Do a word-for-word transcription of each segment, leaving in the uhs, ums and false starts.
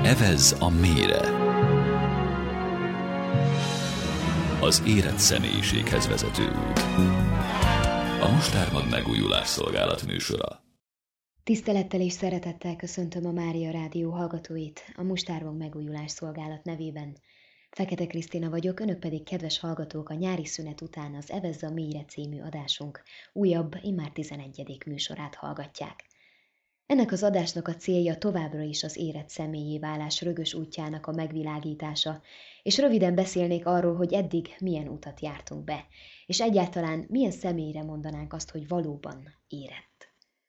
Evezz a mélyre. Az érett személyiséghez vezető út. A Mustármag megújulás szolgálat műsora. Tisztelettel és szeretettel köszöntöm a Mária Rádió hallgatóit a Mustármag megújulás szolgálat nevében. Fekete Krisztina vagyok, önök pedig, kedves hallgatók, a nyári szünet után az Evezz a mélyre című adásunk újabb, immár tizenegyedik műsorát hallgatják. Ennek az adásnak a célja továbbra is az érett személlyé válás rögös útjának a megvilágítása, és röviden beszélnék arról, hogy eddig milyen utat jártunk be, és egyáltalán milyen személyre mondanánk azt, hogy valóban érett.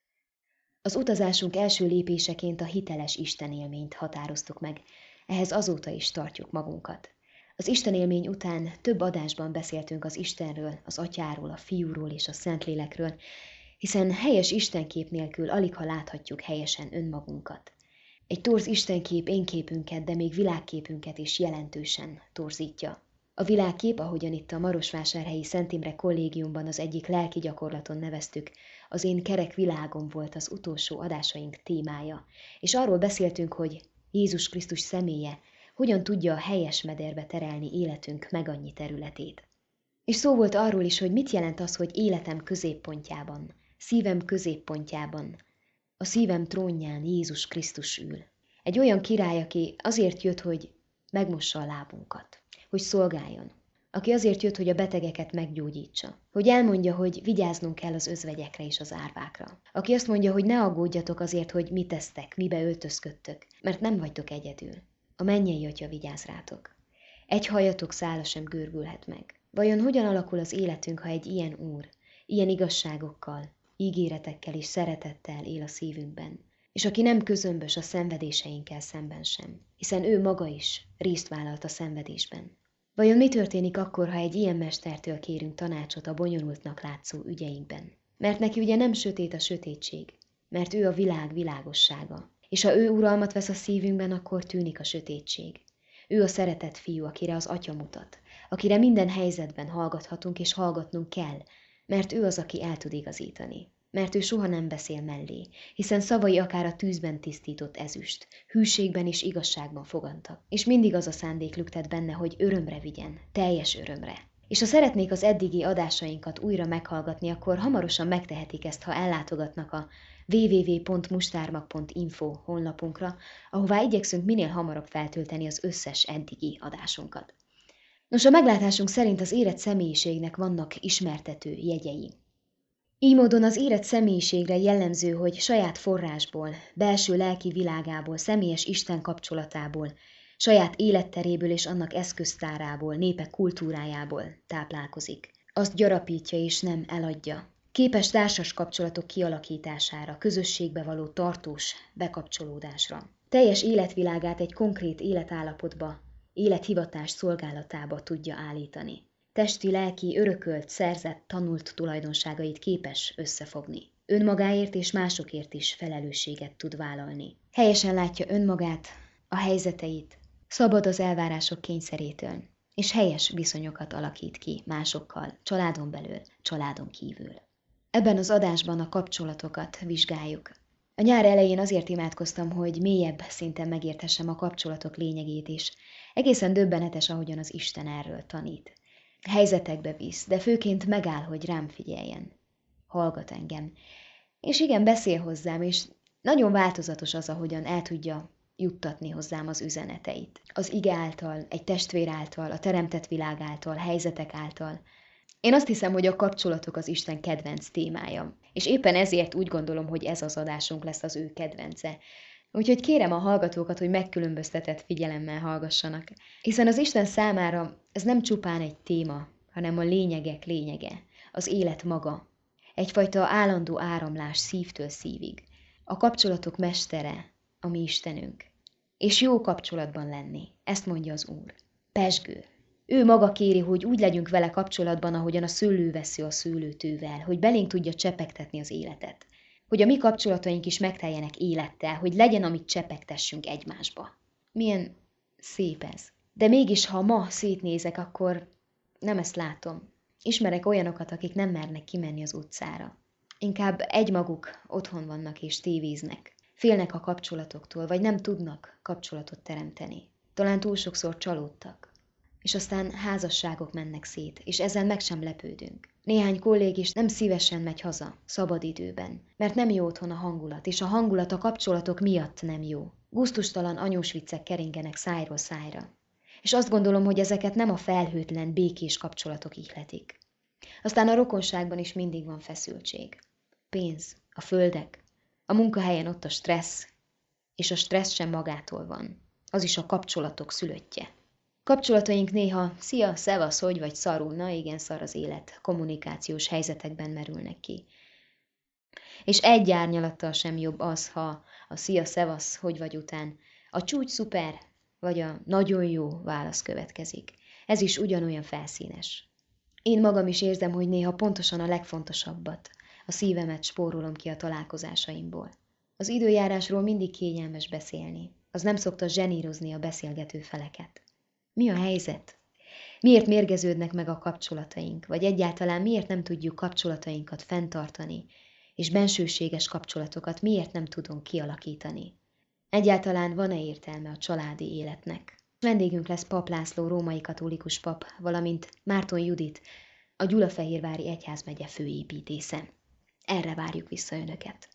Az utazásunk első lépéseként a hiteles istenélményt határoztuk meg, ehhez azóta is tartjuk magunkat. Az istenélmény után több adásban beszéltünk az Istenről, az Atyáról, a Fiúról és a Szentlélekről, hiszen helyes istenkép nélkül aligha láthatjuk helyesen önmagunkat. Egy torz istenkép énképünket, de még világképünket is jelentősen torzítja. A világkép, ahogyan itt a Marosvásárhelyi Szent Imre Kollégiumban az egyik lelki gyakorlaton neveztük, az én kerek világom volt az utolsó adásaink témája, és arról beszéltünk, hogy Jézus Krisztus személye hogyan tudja a helyes mederbe terelni életünk megannyi területét. És szó volt arról is, hogy mit jelent az, hogy életem középpontjában, szívem középpontjában, a szívem trónján Jézus Krisztus ül. Egy olyan király, aki azért jött, hogy megmossa a lábunkat, hogy szolgáljon, aki azért jött, hogy a betegeket meggyógyítsa, hogy elmondja, hogy vigyáznunk kell az özvegyekre és az árvákra, aki azt mondja, hogy ne aggódjatok azért, hogy mit tesztek, mibe öltözködtök, mert nem vagytok egyedül. A mennyei Atya vigyáz rátok. Egy hajatok szála sem görbülhet meg. Vajon hogyan alakul az életünk, ha egy ilyen Úr, ilyen igazságokkal, ígéretekkel és szeretettel él a szívünkben, és aki nem közömbös a szenvedéseinkkel szemben sem, hiszen ő maga is részt vállalt a szenvedésben. Vajon mi történik akkor, ha egy ilyen mestertől kérünk tanácsot a bonyolultnak látszó ügyeinkben? Mert neki ugye nem sötét a sötétség, mert ő a világ világossága, és ha ő uralmat vesz a szívünkben, akkor tűnik a sötétség. Ő a szeretett fiú, akire az Atya mutat, akire minden helyzetben hallgathatunk és hallgatnunk kell, mert ő az, aki el tud igazítani. Mert ő soha nem beszél mellé, hiszen szavai akár a tűzben tisztított ezüst, hűségben és igazságban fogantak, és mindig az a szándék lüktet benne, hogy örömre vigyen, teljes örömre. És ha szeretnék az eddigi adásainkat újra meghallgatni, akkor hamarosan megtehetik ezt, ha ellátogatnak a double-u double-u double-u pont mustármag pont info honlapunkra, ahová igyekszünk minél hamarabb feltölteni az összes eddigi adásunkat. Nos, a meglátásunk szerint az érett személyiségnek vannak ismertető jegyei. Így módon az érett személyiségre jellemző, hogy saját forrásból, belső lelki világából, személyes Isten kapcsolatából, saját életteréből és annak eszköztárából, népe kultúrájából táplálkozik. Azt gyarapítja és nem eladja. Képes társas kapcsolatok kialakítására, közösségbe való tartós bekapcsolódásra. Teljes életvilágát egy konkrét életállapotba, élethivatás szolgálatába tudja állítani. Testi, lelki, örökölt, szerzett, tanult tulajdonságait képes összefogni. Önmagáért és másokért is felelősséget tud vállalni. Helyesen látja önmagát, a helyzeteit, szabad az elvárások kényszerétől, és helyes viszonyokat alakít ki másokkal, családon belül, családon kívül. Ebben az adásban a kapcsolatokat vizsgáljuk. A nyár elején azért imádkoztam, hogy mélyebb szinten megértessem a kapcsolatok lényegét is. Egészen döbbenetes, ahogyan az Isten erről tanít. Helyzetekbe visz, de főként megáll, hogy rám figyeljen. Hallgat engem. És igen, beszél hozzám, és nagyon változatos az, ahogyan el tudja juttatni hozzám az üzeneteit. Az ige által, egy testvér által, a teremtett világ által, helyzetek által. Én azt hiszem, hogy a kapcsolatok az Isten kedvenc témája, és éppen ezért úgy gondolom, hogy ez az adásunk lesz az ő kedvence. Úgyhogy kérem a hallgatókat, hogy megkülönböztetett figyelemmel hallgassanak, hiszen az Isten számára ez nem csupán egy téma, hanem a lényegek lényege, az élet maga. Egyfajta állandó áramlás szívtől szívig. A kapcsolatok mestere, a mi Istenünk. És jó kapcsolatban lenni, ezt mondja az Úr. Pezsgő. Ő maga kéri, hogy úgy legyünk vele kapcsolatban, ahogyan a szőlővesző a szőlőtővel, hogy belénk tudja csepegtetni az életet. Hogy a mi kapcsolataink is megteljenek élettel, hogy legyen, amit csepegtessünk egymásba. Milyen szép ez. De mégis, ha ma szétnézek, akkor nem ezt látom. Ismerek olyanokat, akik nem mernek kimenni az utcára. Inkább egymaguk otthon vannak és tévéznek. Félnek a kapcsolatoktól, vagy nem tudnak kapcsolatot teremteni. Talán túl sokszor csalódtak. És aztán házasságok mennek szét, és ezzel meg sem lepődünk. Néhány kollég is nem szívesen megy haza, szabadidőben, mert nem jó otthon a hangulat, és a hangulat a kapcsolatok miatt nem jó. Gusztustalan anyós viccek keringenek szájról szájra. És azt gondolom, hogy ezeket nem a felhőtlen, békés kapcsolatok ihletik. Aztán a rokonságban is mindig van feszültség. Pénz, a földek, a munkahelyen ott a stressz, és a stressz sem magától van. Az is a kapcsolatok szülöttje. Kapcsolataink néha, szia, szevasz, hogy vagy szarul, na igen, szar az élet, kommunikációs helyzetekben merülnek ki. És egy árnyalattal sem jobb az, ha a szia, szevasz, hogy vagy után a csúcs szuper, vagy a nagyon jó válasz következik. Ez is ugyanolyan felszínes. Én magam is érzem, hogy néha pontosan a legfontosabbat, a szívemet spórolom ki a találkozásaimból. Az időjárásról mindig kényelmes beszélni, az nem szokta zsenírozni a beszélgető feleket. Mi a helyzet? Miért mérgeződnek meg a kapcsolataink, vagy egyáltalán miért nem tudjuk kapcsolatainkat fenntartani, és bensőséges kapcsolatokat miért nem tudunk kialakítani? Egyáltalán van-e értelme a családi életnek? Vendégünk lesz Pap László római katolikus pap, valamint Márton Judit, a Gyulafehérvári egyházmegye főépítésze. Erre várjuk vissza önöket.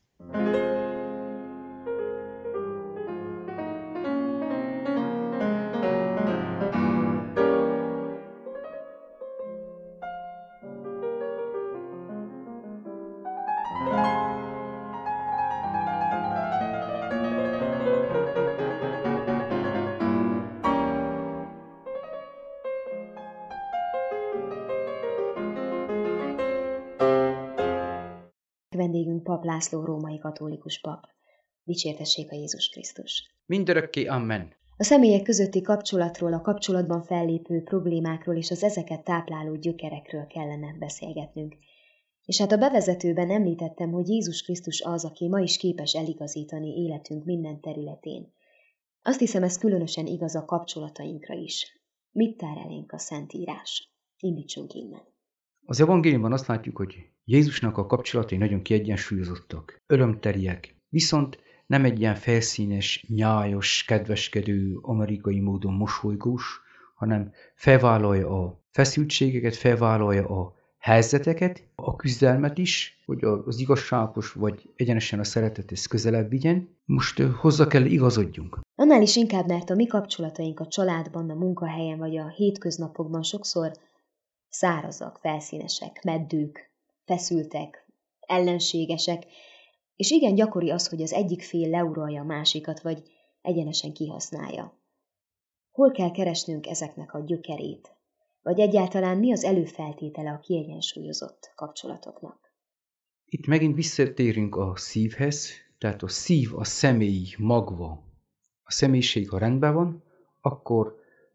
Vendégünk Pap László római katolikus pap. Dicsértessék a Jézus Krisztus. Mindörökké amen. A személyek közötti kapcsolatról, a kapcsolatban fellépő problémákról és az ezeket tápláló gyökerekről kellene beszélgetnünk. És hát a bevezetőben említettem, hogy Jézus Krisztus az, aki ma is képes eligazítani életünk minden területén. Azt hiszem, ez különösen igaz a kapcsolatainkra is. Mit tár elénk a Szentírás? Indítsunk innen. Az evangéliumban azt látjuk, hogy Jézusnak a kapcsolatai nagyon kiegyensúlyozottak, örömteriek, viszont nem egy ilyen felszínes, nyájas, kedveskedő, amerikai módon mosolygós, hanem felvállalja a feszültségeket, felvállalja a helyzeteket, a küzdelmet is, hogy az igazságos vagy egyenesen a szeretethez közelebb vigyen. Most hozzá kell igazodjunk. Annál is inkább, mert a mi kapcsolataink a családban, a munkahelyen vagy a hétköznapokban sokszor szárazak, felszínesek, meddők, feszültek, ellenségesek, és igen gyakori az, hogy az egyik fél leuralja a másikat, vagy egyenesen kihasználja. Hol kell keresnünk ezeknek a gyökerét? Vagy egyáltalán mi az előfeltétele a kiegyensúlyozott kapcsolatoknak? Itt megint visszatérünk a szívhez, tehát a szív, a személy magva, a személyiség, ha rendben van, akkor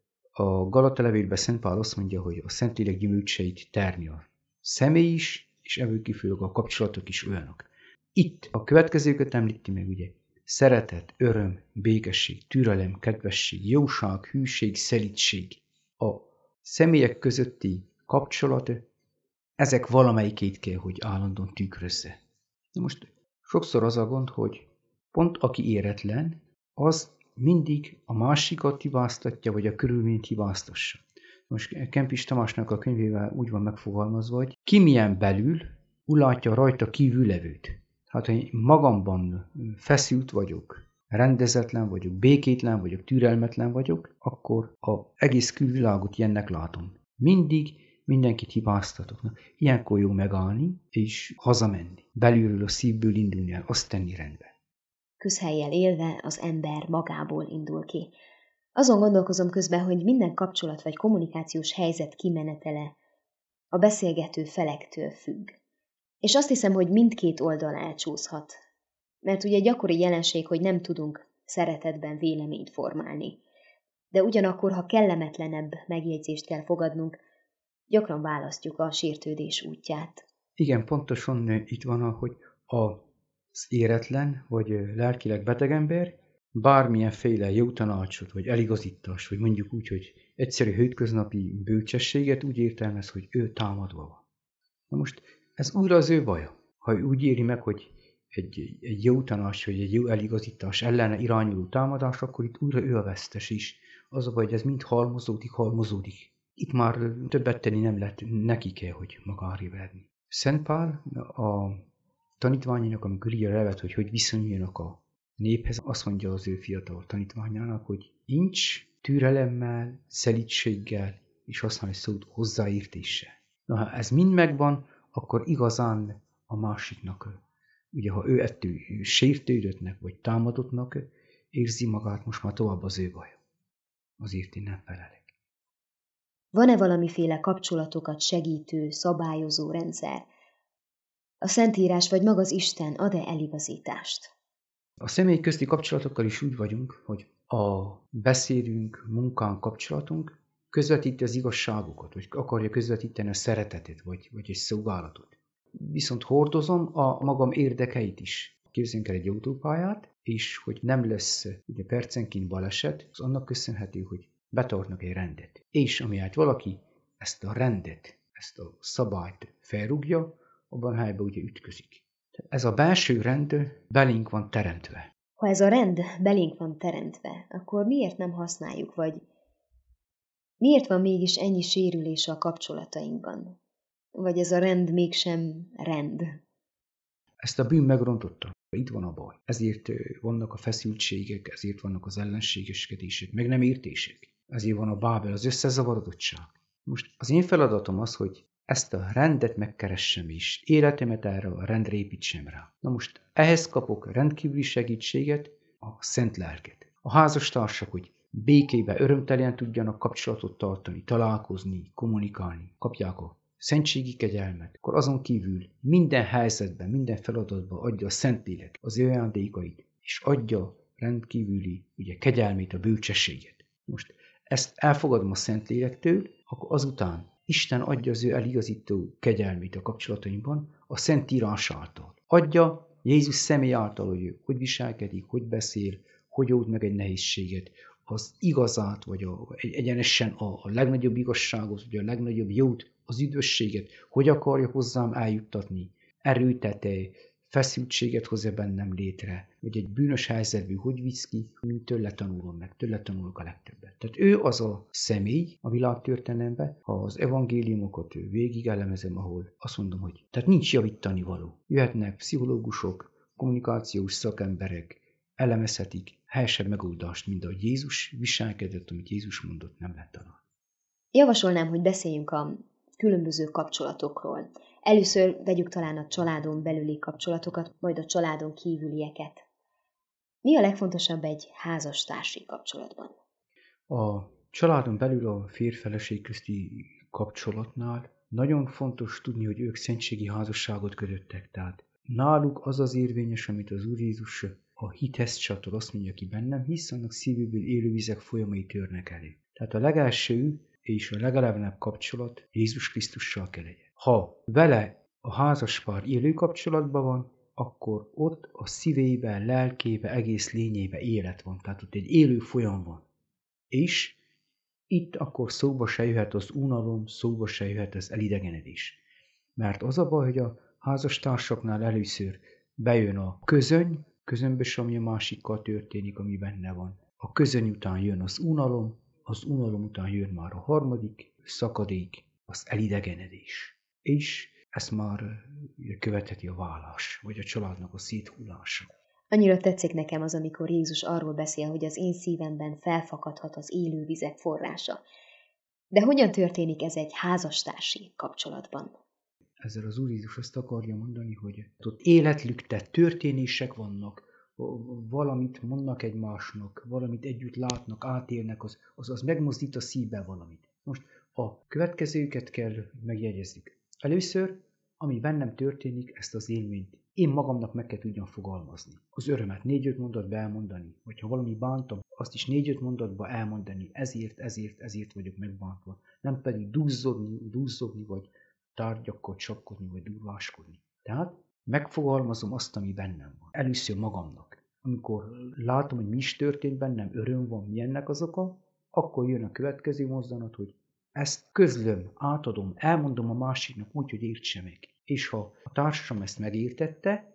a Galata levélben Szent Pál azt mondja, hogy a Szentlélek gyümölcseit termi a személy is, és ebből kifolyólag a kapcsolatok is olyanok. Itt a következőket említi meg, ugye, szeretet, öröm, békesség, türelem, kedvesség, jóság, hűség, szelídség. A személyek közötti kapcsolat, ezek valamelyikét kell, hogy állandóan tükrözze. Na most sokszor az a gond, hogy pont aki éretlen, az mindig a másikat hibáztatja, vagy a körülményt hibáztassa. Most Kempis Tamásnak a könyvével úgy van megfogalmazva, hogy ki milyen belül, úgy látja rajta kívül levőt. Hát, ha én magamban feszült vagyok, rendezetlen vagyok, békétlen vagyok, türelmetlen vagyok, akkor az egész külvilágot ilyennek látom. Mindig mindenkit hibáztatok. Na, ilyenkor jó megállni és hazamenni. Belülről a szívből indulni el, azt tenni rendbe. Közhellyel élve az ember magából indul ki. Azon gondolkozom közben, hogy minden kapcsolat vagy kommunikációs helyzet kimenetele a beszélgető felektől függ. És azt hiszem, hogy mindkét oldal elcsúszhat. Mert ugye gyakori jelenség, hogy nem tudunk szeretetben véleményt formálni. De ugyanakkor, ha kellemetlenebb megjegyzést kell fogadnunk, gyakran választjuk a sértődés útját. Igen, pontosan itt van, hogy az éretlen vagy lelkileg beteg ember bármilyenféle jó tanácsot, vagy eligazítást, vagy mondjuk úgy, hogy egyszerű hétköznapi bölcsességet úgy értelmez, hogy ő támadva van. Na most ez újra az ő baja. Ha ő úgy éri meg, hogy egy, egy jó tanács, vagy egy jó eligazítás ellene irányuló támadás, akkor itt újra ő a vesztes is. Az a baj, hogy ez mind halmozódik, halmozódik. Itt már többet tenni nem lehet, neki kell, hogy magára verni. Szent Pál a tanítványának, amikor írja levet, hogy hogy viszonyuljanak a néphez, azt mondja az ő fiatal tanítványának, hogy incs, türelemmel, szelídséggel, és használ egy szót hozzáértéssel. Na, ha ez mind megvan, akkor igazán a másiknak, ugye ha ő ettől sértődöttnek, vagy támadottnak, érzi magát most már tovább az ő baja. Azért én nem felelek. Van-e valamiféle kapcsolatokat segítő, szabályozó rendszer? A Szentírás vagy maga az Isten ad-e eligazítást? A személy közti kapcsolatokkal is úgy vagyunk, hogy a beszédünk, munkánk, kapcsolatunk közvetíti az igazságokat, vagy akarja közvetíteni a szeretetet, vagy, vagy egy szolgálatot. Viszont hordozom a magam érdekeit is. Képzeljünk el egy autópályát, és hogy nem lesz ugye percenként baleset, az annak köszönhető, hogy betartnak egy rendet. És amiatt valaki ezt a rendet, ezt a szabályt felrúgja, abban a helyben ugye ütközik. Ez a belső rend belénk van teremtve. Ha ez a rend belénk van teremtve, akkor miért nem használjuk, vagy miért van mégis ennyi sérülés a kapcsolatainkban? Vagy ez a rend mégsem rend? Ezt a bűn megrontotta. Itt van a baj. Ezért vannak a feszültségek, ezért vannak az ellenségeskedések, meg nem értések. Ezért van a Bábel, az összezavarodottság. Most az én feladatom az, hogy ezt a rendet megkeressem is, életemet erre a rendre építsem rá. Na most ehhez kapok rendkívüli segítséget, a Szent Lelket. A házastársak, hogy békébe, örömtelen tudjanak kapcsolatot tartani, találkozni, kommunikálni, kapják a szentségi kegyelmet, akkor azon kívül minden helyzetben, minden feladatban adja a Szentlélek az ő ajándékait, és adja rendkívüli ugye, kegyelmét, a bölcsességet. Most ezt elfogadom a Szentlélektől, akkor azután Isten adja az ő eligazító kegyelmét a kapcsolatainkban a Szentírás által. Adja Jézus személy által, hogy ő hogy viselkedik, hogy beszél, hogy old meg egy nehézséget, az igazát, vagy a, egy, egyenesen a, a legnagyobb igazságot, vagy a legnagyobb jót, az üdvösséget, hogy akarja hozzám eljuttatni, erőtete, feszültséget hozza bennem létre, vagy egy bűnös helyzetből hogy visz ki, mint tőle tanulom meg, tőle tanulok a legtöbbet. Tehát ő az a személy a világtörténelemben, ha az evangéliumokat végig elemezem, ahol azt mondom, hogy tehát nincs javítani való. Jöhetnek pszichológusok, kommunikációs szakemberek, elemezhetik helyesebb megoldást, mint ahogy Jézus viselkedett, amit Jézus mondott, nem lehet találni. Javasolnám, hogy beszéljünk a különböző kapcsolatokról. Először vegyük talán a családon belüli kapcsolatokat, majd a családon kívülieket. Mi a legfontosabb egy házastársi kapcsolatban? A családon belül a férj-feleség közti kapcsolatnál nagyon fontos tudni, hogy ők szentségi házasságot kötöttek. Tehát náluk az az érvényes, amit az Úr Jézus a hithez csatol, azt mondja, ki bennem hisz, annak szívéből élővizek folyamai törnek elő. Tehát a legelső és a legelevenebb kapcsolat Jézus Krisztussal kell legyen. Ha vele a házaspár élő kapcsolatban van, akkor ott a szívében, lelkébe, egész lényébe élet van. Tehát ott egy élő folyam van. És itt akkor szóba se jöhet az unalom, szóba se jöhet az elidegenedés. Mert az a baj, hogy a házastársaknál először bejön a közöny, közömbös, ami a másikkal történik, ami benne van. A közöny után jön az unalom, az unalom után jön már a harmadik szakadék, az elidegenedés. És ezt már követheti a vállás, vagy a családnak a széthullása. Annyira tetszik nekem az, amikor Jézus arról beszél, hogy az én szívemben felfakadhat az élő vizek forrása. De hogyan történik ez egy házastársi kapcsolatban? Ezzel az Úr Jézus azt akarja mondani, hogy ott életlüktet történések vannak, valamit mondnak egymásnak, valamit együtt látnak, átélnek, az, az, az megmozdít a szívbe valamit. Most a következőket kell megjegyezzük. Először, ami bennem történik, ezt az élményt én magamnak meg kell tudjam fogalmazni. Az örömet négy-öt mondatba elmondani, vagy ha valami bántam, azt is négy-öt mondatba elmondani, ezért, ezért, ezért vagyok megbántva. Nem pedig duzzogni, duzzogni, vagy tárgyakkal csapkodni, vagy durváskodni. Tehát megfogalmazom azt, ami bennem van. Először magamnak. Amikor látom, hogy mi is történt bennem, öröm van, milyennek az oka, akkor jön a következő mozzanat, hogy ezt közlöm, átadom, elmondom a másiknak úgy, hogy értse meg. És ha a társam ezt megértette,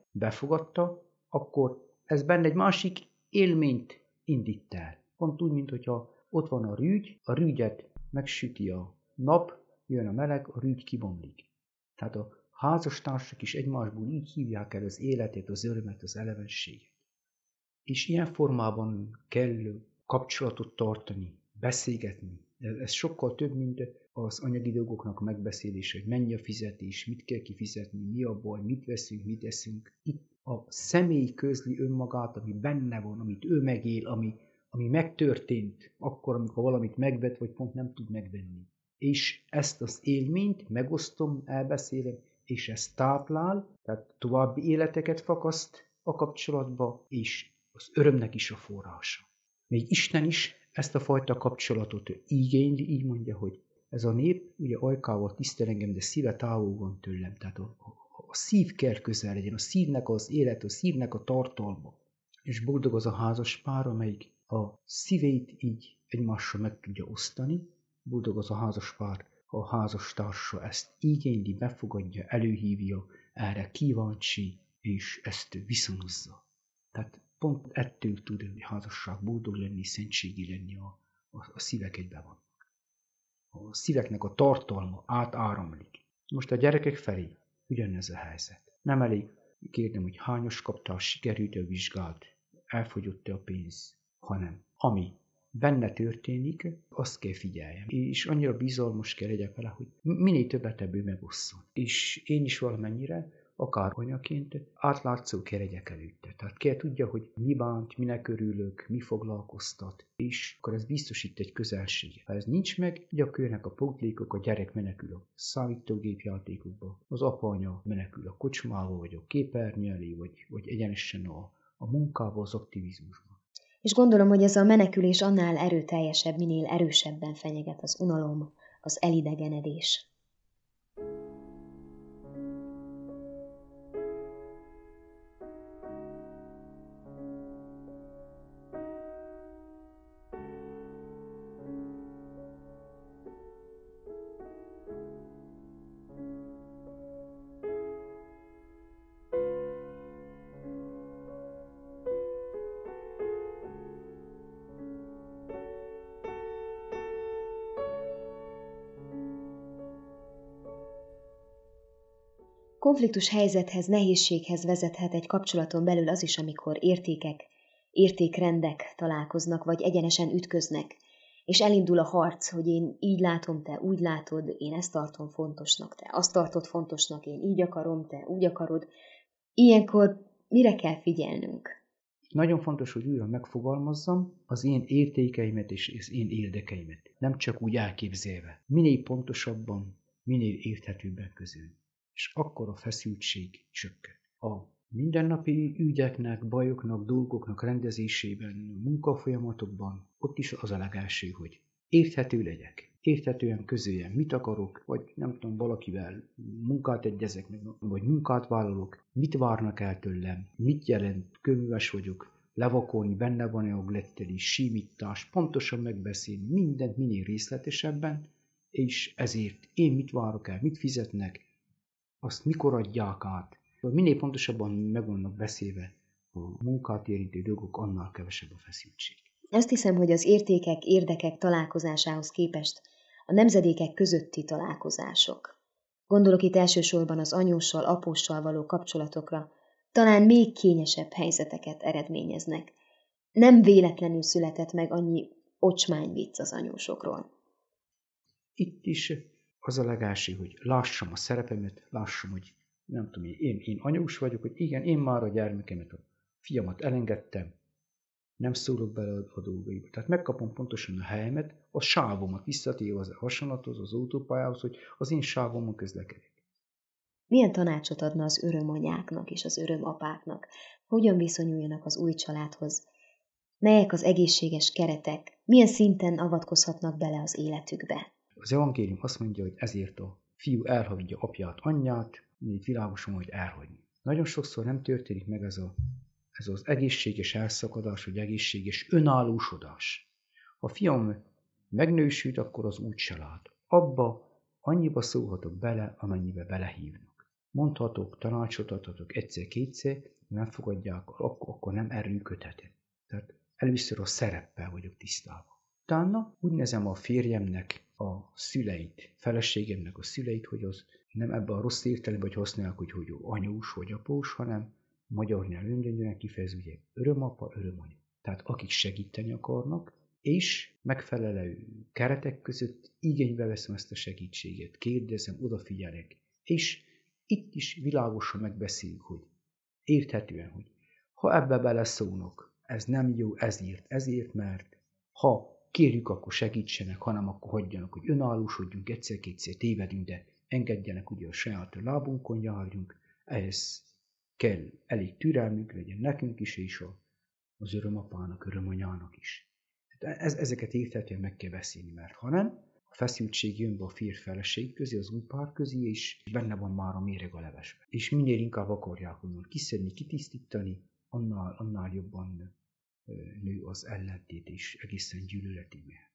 befogadta, akkor ez benne egy másik élményt indít el. Pont úgy, mint hogyha ott van a rügy, a rügyet megsüti a nap, jön a meleg, a rügy kibomlik. Tehát a házastársak is egymásból így hívják el az életet, az örömet, az elevenséget. És ilyen formában kell kapcsolatot tartani, beszélgetni. Ez sokkal több, mint az anyagi dolgoknak a megbeszélése, hogy mennyi a fizetés, mit kell kifizetni, mi a baj, mit veszünk, mit eszünk. Itt a személy közli önmagát, ami benne van, amit ő megél, ami, ami megtörtént akkor, amikor valamit megvet, vagy pont nem tud megvenni. És ezt az élményt megosztom, elbeszélem, és ez táplál, tehát további életeket fakaszt a kapcsolatba, és az örömnek is a forrása. Még Isten is ezt a fajta kapcsolatot igényli, így mondja, hogy ez a nép, ugye ajkával tisztel engem, de szíve távol van tőlem. Tehát a, a, a szív kell közel legyen, a szívnek az élet, a szívnek a tartalma. És boldog az a házas pár, amelyik a szívét így egymással meg tudja osztani. Boldog az a házas pár, ha a házastársa ezt igényli, befogadja, előhívja, erre kíváncsi, és ezt viszonozza. Tehát pont ettől tud egy házasság boldog lenni, szentségi lenni, a, a, a szívek egyben vannak. A szíveknek a tartalma átáramlik. Most a gyerekek felé ugyanez a helyzet. Nem elég kérdem, hogy hányos kaptál, sikerült a vizsgált, elfogyott-e a pénz, hanem ami benne történik, azt kell figyeljem. És annyira bizalmas kell legyek vele, hogy minél többet ebből megosszon. És én is valamennyire, akár anyaként, átlátszó kell legyek előtte. Tehát kell tudja, hogy mi bánt, minek örülök, mi foglalkoztat, és akkor ez biztosít egy közelséget. Ha ez nincs meg, gyakorlnak a pótlékok, a gyerek menekül a számítógépjátékokba, az apa-anya menekül a kocsmába, vagy a képernyő elé, vagy, vagy egyenesen a, a munkába, az aktivizmusba. És gondolom, hogy ez a menekülés annál erőteljesebb, minél erősebben fenyeget az unalom, az elidegenedés. Konfliktus helyzethez, nehézséghez vezethet egy kapcsolaton belül az is, amikor értékek, értékrendek találkoznak, vagy egyenesen ütköznek, és elindul a harc, hogy én így látom, te úgy látod, én ezt tartom fontosnak, te azt tartod fontosnak, én így akarom, te úgy akarod. Ilyenkor mire kell figyelnünk? Nagyon fontos, hogy újra megfogalmazzam az én értékeimet és az én érdekeimet. Nem csak úgy elképzelve. Minél pontosabban, minél érthetőbben közül. És akkor a feszültség csökken. A mindennapi ügyeknek, bajoknak, dolgoknak rendezésében, munkafolyamatokban ott is az a legelső, hogy érthető legyek. Érthetően közöljem, mit akarok, vagy nem tudom, valakivel munkát egyezek, vagy munkát vállalok, mit várnak el tőlem, mit jelent, könyves vagyok, levakolni, benne van-e a glettelés, símítás, pontosan megbeszélni, mindent minél részletesebben, és ezért én mit várok el, mit fizetnek, azt mikor adják át. Minél pontosabban meg vannak beszélve a munkát érintő dolgok, annál kevesebb a feszültség. Azt hiszem, hogy az értékek, érdekek találkozásához képest a nemzedékek közötti találkozások. Gondolok itt elsősorban az anyóssal, apóssal való kapcsolatokra, talán még kényesebb helyzeteket eredményeznek. Nem véletlenül született meg annyi ocsmányvicc az anyósokról. Itt is az a legelső, hogy lássam a szerepemet, lássam, hogy nem tudom, én, én anyós vagyok, hogy igen, én már a gyermekemet, a fiamat elengedtem, nem szólok bele a dolgaiba. Tehát megkapom pontosan a helyemet, a sávomat, visszatérve az hasonlathoz, az autópályához, hogy az én sávomon közlekedek. Milyen tanácsot adna az örömanyáknak és az örömapáknak? Hogyan viszonyuljanak az új családhoz? Melyek az egészséges keretek? Milyen szinten avatkozhatnak bele az életükbe? Az evangélium azt mondja, hogy ezért a fiú elhagyja apját, anyját, így világosan, hogy elhagyni. Nagyon sokszor nem történik meg ez, a, ez az egészséges elszakadás, vagy egészséges önállósodás. Ha a fiam megnősült, akkor az új család. Abba annyiba szólhatok bele, amennyibe belehívnak. mondhatok, tanácsot adhatok egyszer-kétszer, nem fogadják, akkor, akkor nem erőködhetek. Tehát először a szereppel vagyok tisztában. Utána úgy nézem a férjemnek a szüleit, feleségemnek a szüleit, hogy az nem ebben a rossz értelemben, hogy használják, hogy, hogy anyós vagy após, hanem magyar nyelven kifejező, ugye örömapa, örömanya. Tehát akik segíteni akarnak, és megfelelő keretek között igénybe veszem ezt a segítséget, kérdezem, odafigyelek, és itt is világosan megbeszéljük, hogy érthetően, hogy ha ebbe beleszólnak, ez nem jó, ezért, ezért, mert ha kérjük, akkor segítsenek, hanem akkor hagyjanak, hogy önállósodjunk, egyszer-kétszer tévedünk, de engedjenek, ugye a saját lábunkon járjunk, ehhez kell elég türelmünk legyen nekünk is, és az örömapának, örömanyának is. Ez, ezeket érthetően meg kell beszélni, mert ha nem, a feszültség jön be a férj-feleség közé, az új pár közé, és benne van már a méreg a levesben. És minél inkább akarják onnan kiszedni, kitisztítani, annál, annál jobban nő az ellentét, és egészen gyűlöletig mehet.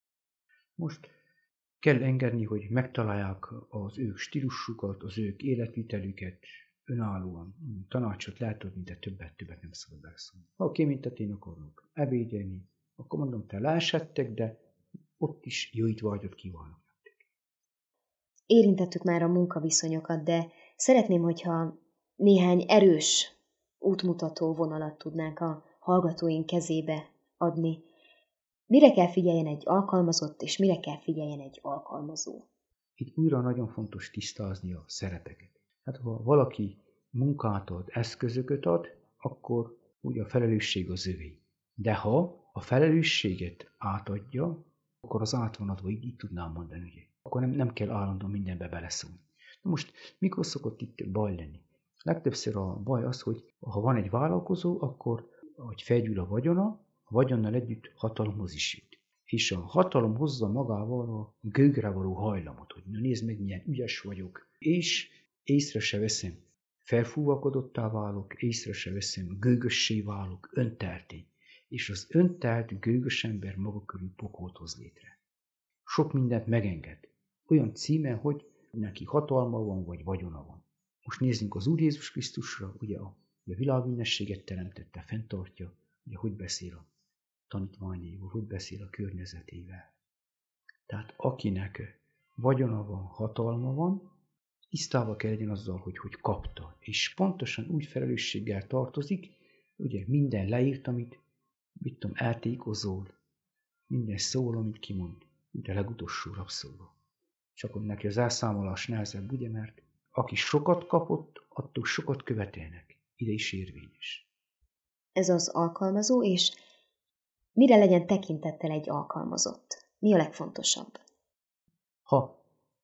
Most kell engedni, hogy megtalálják az ők stílusukat, az ők életvitelüket, önállóan tanácsot lehet adni, de többet-többet nem szabad beleszólni. Ha kéménytetén akarnak ebédelni, akkor mondom, te leesettek, de ott is jó étvágyat kívánok nektek. Érintettük már a munkaviszonyokat, de szeretném, hogyha néhány erős útmutató vonalat tudnánk a hallgatóink kezébe adni. Mire kell figyeljen egy alkalmazott, és mire kell figyeljen egy alkalmazó? Itt újra nagyon fontos tisztázni a szerepeket. Hát ha valaki munkát ad, eszközöket ad, akkor ugye a felelősség az övé. De ha a felelősséget átadja, akkor az átvonatban így, így tudnám mondani, ugye. Akkor nem, nem kell állandóan mindenbe beleszólni. Na most, mikor szokott itt baj lenni? Legtöbbször a baj az, hogy ha van egy vállalkozó, akkor, hogy felgyűl a vagyona, a vagyonnal együtt hatalomhoz is jut. És a hatalom hozza magával a gőgre való hajlamot, hogy na nézd meg, milyen ügyes vagyok, és észre se veszem, felfúvakodottá válok, észre se veszem, gőgössé válok, öntelté. És az öntelt, gőgös ember maga körül pokolt hoz létre. Sok mindent megenged. Olyan címe, hogy neki hatalma van, vagy vagyona van. Most nézzünk az Úr Jézus Krisztusra, ugye a, a világ mindenséget teremtette, fenntartja, ugye hogy beszél a tanítványaival, hogy beszél a környezetével. Tehát akinek vagyona van, hatalma van, tisztába kell legyen azzal, hogy hogy kapta. És pontosan úgy felelősséggel tartozik, ugye minden leírt, amit mit tudom, eltékozol, minden szól, amit kimond, mint a legutolsó rabszolga. Csak neki az elszámolás nehezebb, ugye, mert aki sokat kapott, attól sokat követelnek. Ide is érvényes. Ez az alkalmazó, és mire legyen tekintettel egy alkalmazott? Mi a legfontosabb? Ha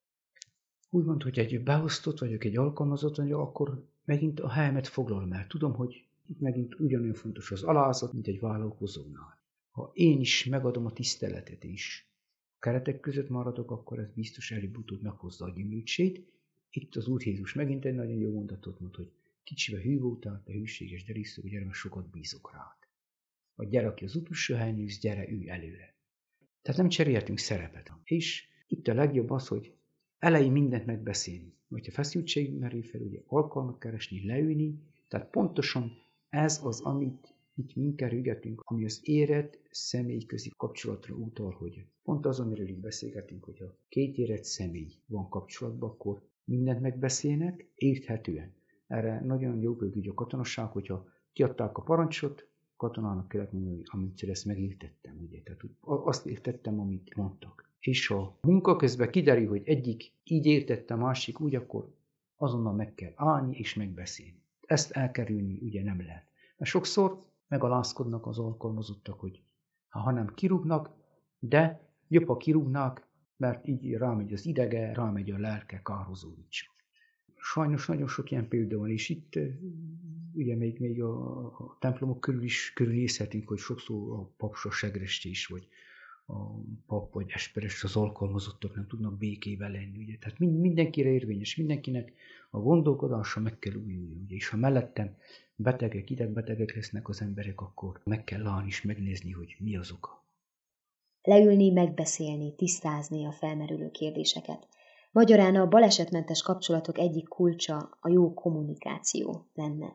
úgy mondod, hogy egy beosztott vagyok, egy alkalmazott vagyok, akkor megint a helyemet foglalom el. Tudom, hogy itt megint ugyanolyan fontos az alázat, mint egy vállalkozónál. Ha én is megadom a tiszteletet is, a keretek között maradok, akkor ez biztos előbb-utóbb meghozza a gyümölcsét. Itt az Úr Jézus megint egy nagyon jó mondatot mond, hogy kicsibe hű voltál, te hűséges derékszó, gyere, mert sokat bízok rád. Vagy gyere, aki az utolsó helyen ülsz, gyere, ülj előre. Tehát nem cserélhetünk szerepet. És itt a legjobb az, hogy elején mindent megbeszélni. Hogyha feszültség merül fel, ugye alkalmat keresni, leülni, tehát pontosan ez az, amit itt minket rügetünk, ami az érett személyközi kapcsolatra utal, hogy pont az, amiről itt beszélgetünk, hogy a két érett személy van kapcsolatban, akkor mindent megbeszélnek, érthetően. Erre nagyon jó például a katonaság, hogyha kiadták a parancsot, katonának kellett mondani, amit ezt megértettem, ugye, tehát azt értettem, amit mondtak. És a munka közben kiderül, hogy egyik így értette, másik úgy, akkor azonnal meg kell állni és megbeszélni. Ezt elkerülni ugye nem lehet. Mert sokszor megalázkodnak az alkalmazottak, hogy ha nem kirúgnak, de jobb, ha kirúgnák, mert így rámegy az idege, rámegy a lelke, kárhozódítsa. Sajnos nagyon sok ilyen példa van, és itt ugye még, még a, a templomok körül is körülnézhetünk, hogy sokszor a papsa segreste is, vagy a pap vagy esperes, az alkalmazottak nem tudnak békével lenni. Ugye? Tehát mindenkire érvényes, mindenkinek a gondolkodása meg kell újulni. Ugye? És ha mellettem betegek, idegbetegek lesznek az emberek, akkor meg kell állni és megnézni, hogy mi az oka. Leülni, megbeszélni, tisztázni a felmerülő kérdéseket. Magyarán a balesetmentes kapcsolatok egyik kulcsa a jó kommunikáció lenne.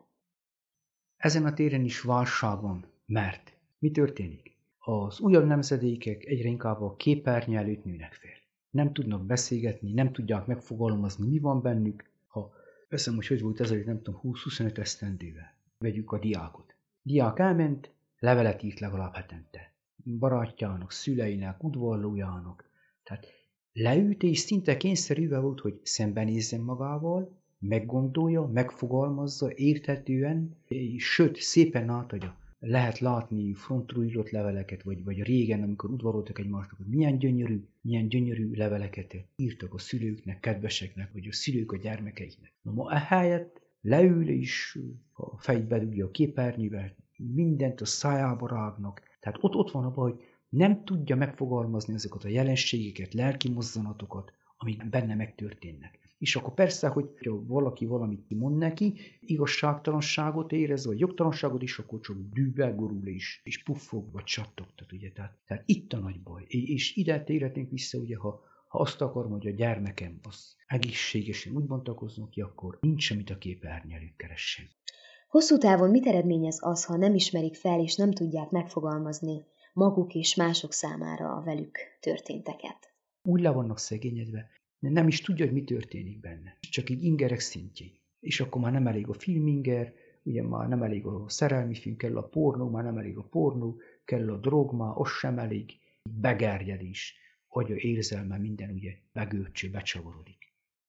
Ezen a téren is válság van, mert mi történik? Az újabb nemzedékek egyre inkább a képernyő előtt nőnek fel. Nem tudnak beszélgetni, nem tudják megfogalmazni, mi van bennük. Ha veszem, hogy hogy volt ezelőtt, nem tudom, húsz-huszonöt esztendővel. Vegyük a diákot. Diák elment, levelet írt legalább hetente. Barátjának, szüleinek, udvarlójának. Tehát leült és szinte kényszerűvel volt, hogy szembenézzen magával, meggondolja, megfogalmazza érthetően, és sőt, szépen átadja. Lehet látni frontról írott leveleket, vagy, vagy régen, amikor udvaroltak egymásnak, hogy milyen gyönyörű, milyen gyönyörű leveleket írtak a szülőknek, kedveseknek, vagy a szülők a gyermekeiknek. Na ma ehelyett leül és a fejét bedugja a képernyővel, mindent a szájába rágnak. Tehát ott, ott van abban, hogy nem tudja megfogalmazni azokat a jelenségeket, lelki mozzanatokat, amik benne megtörténnek. És akkor persze, hogy valaki valamit mond neki, igazságtalanságot érez, vagy jogtalanságot is, akkor csak dűvel gurul is, és puffog, vagy csattogtat, ugye. Tehát, tehát itt a nagy baj. És ide térhetnénk vissza, ugye, ha, ha azt akarom, hogy a gyermekem az egészségesen úgy bontakoznak ki, akkor nincs semmit a képernyő előtt keressen. Hosszú távon mit eredményez az, ha nem ismerik fel és nem tudják megfogalmazni maguk és mások számára a velük történteket? Úgy le vannak szegényedve, nem is tudja, hogy mi történik benne. Csak így ingerek szintjén. És akkor már nem elég a filminger, ugye már nem elég a szerelmi film, kell a pornó, már nem elég a pornó, kell a drog, már az sem elég, begerjedés, agya érzelme, minden ugye begörcső, becsavarodik.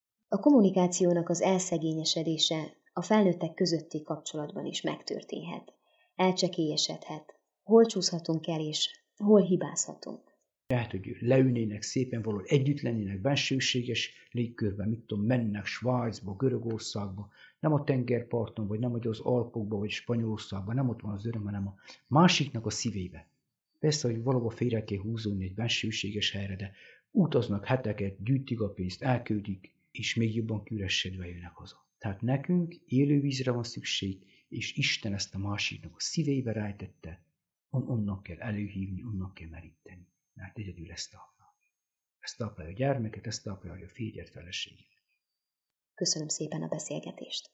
A kommunikációnak az elszegényesedése a felnőttek közötti kapcsolatban is megtörténhet. Elcsekélyesedhet. Hol csúszhatunk el és hol hibázhatunk? Tehát, hogy leülnének szépen valahogy együtt lennének bensőséges légkörben, mit tudom, mennek Svájcba, Görögországba, nem a tengerparton, vagy nem az Alpokba, vagy Spanyolországba, nem ott van az öröm, hanem a másiknak a szívébe. Persze, hogy valahol félre kell húzódni egy bensőséges helyre, de utaznak heteket, gyűjtik a pénzt, elküldik, és még jobban küresedve jönnek haza. Tehát nekünk élővízre van szükség, és Isten ezt a másiknak a szívébe rejtette, on- onnan kell előhívni, onnan kell meríteni. Mert egyedül ezt táplálja. Ezt táplálja a gyermeket, ezt táplálja a férjet, feleségét. Köszönöm szépen a beszélgetést.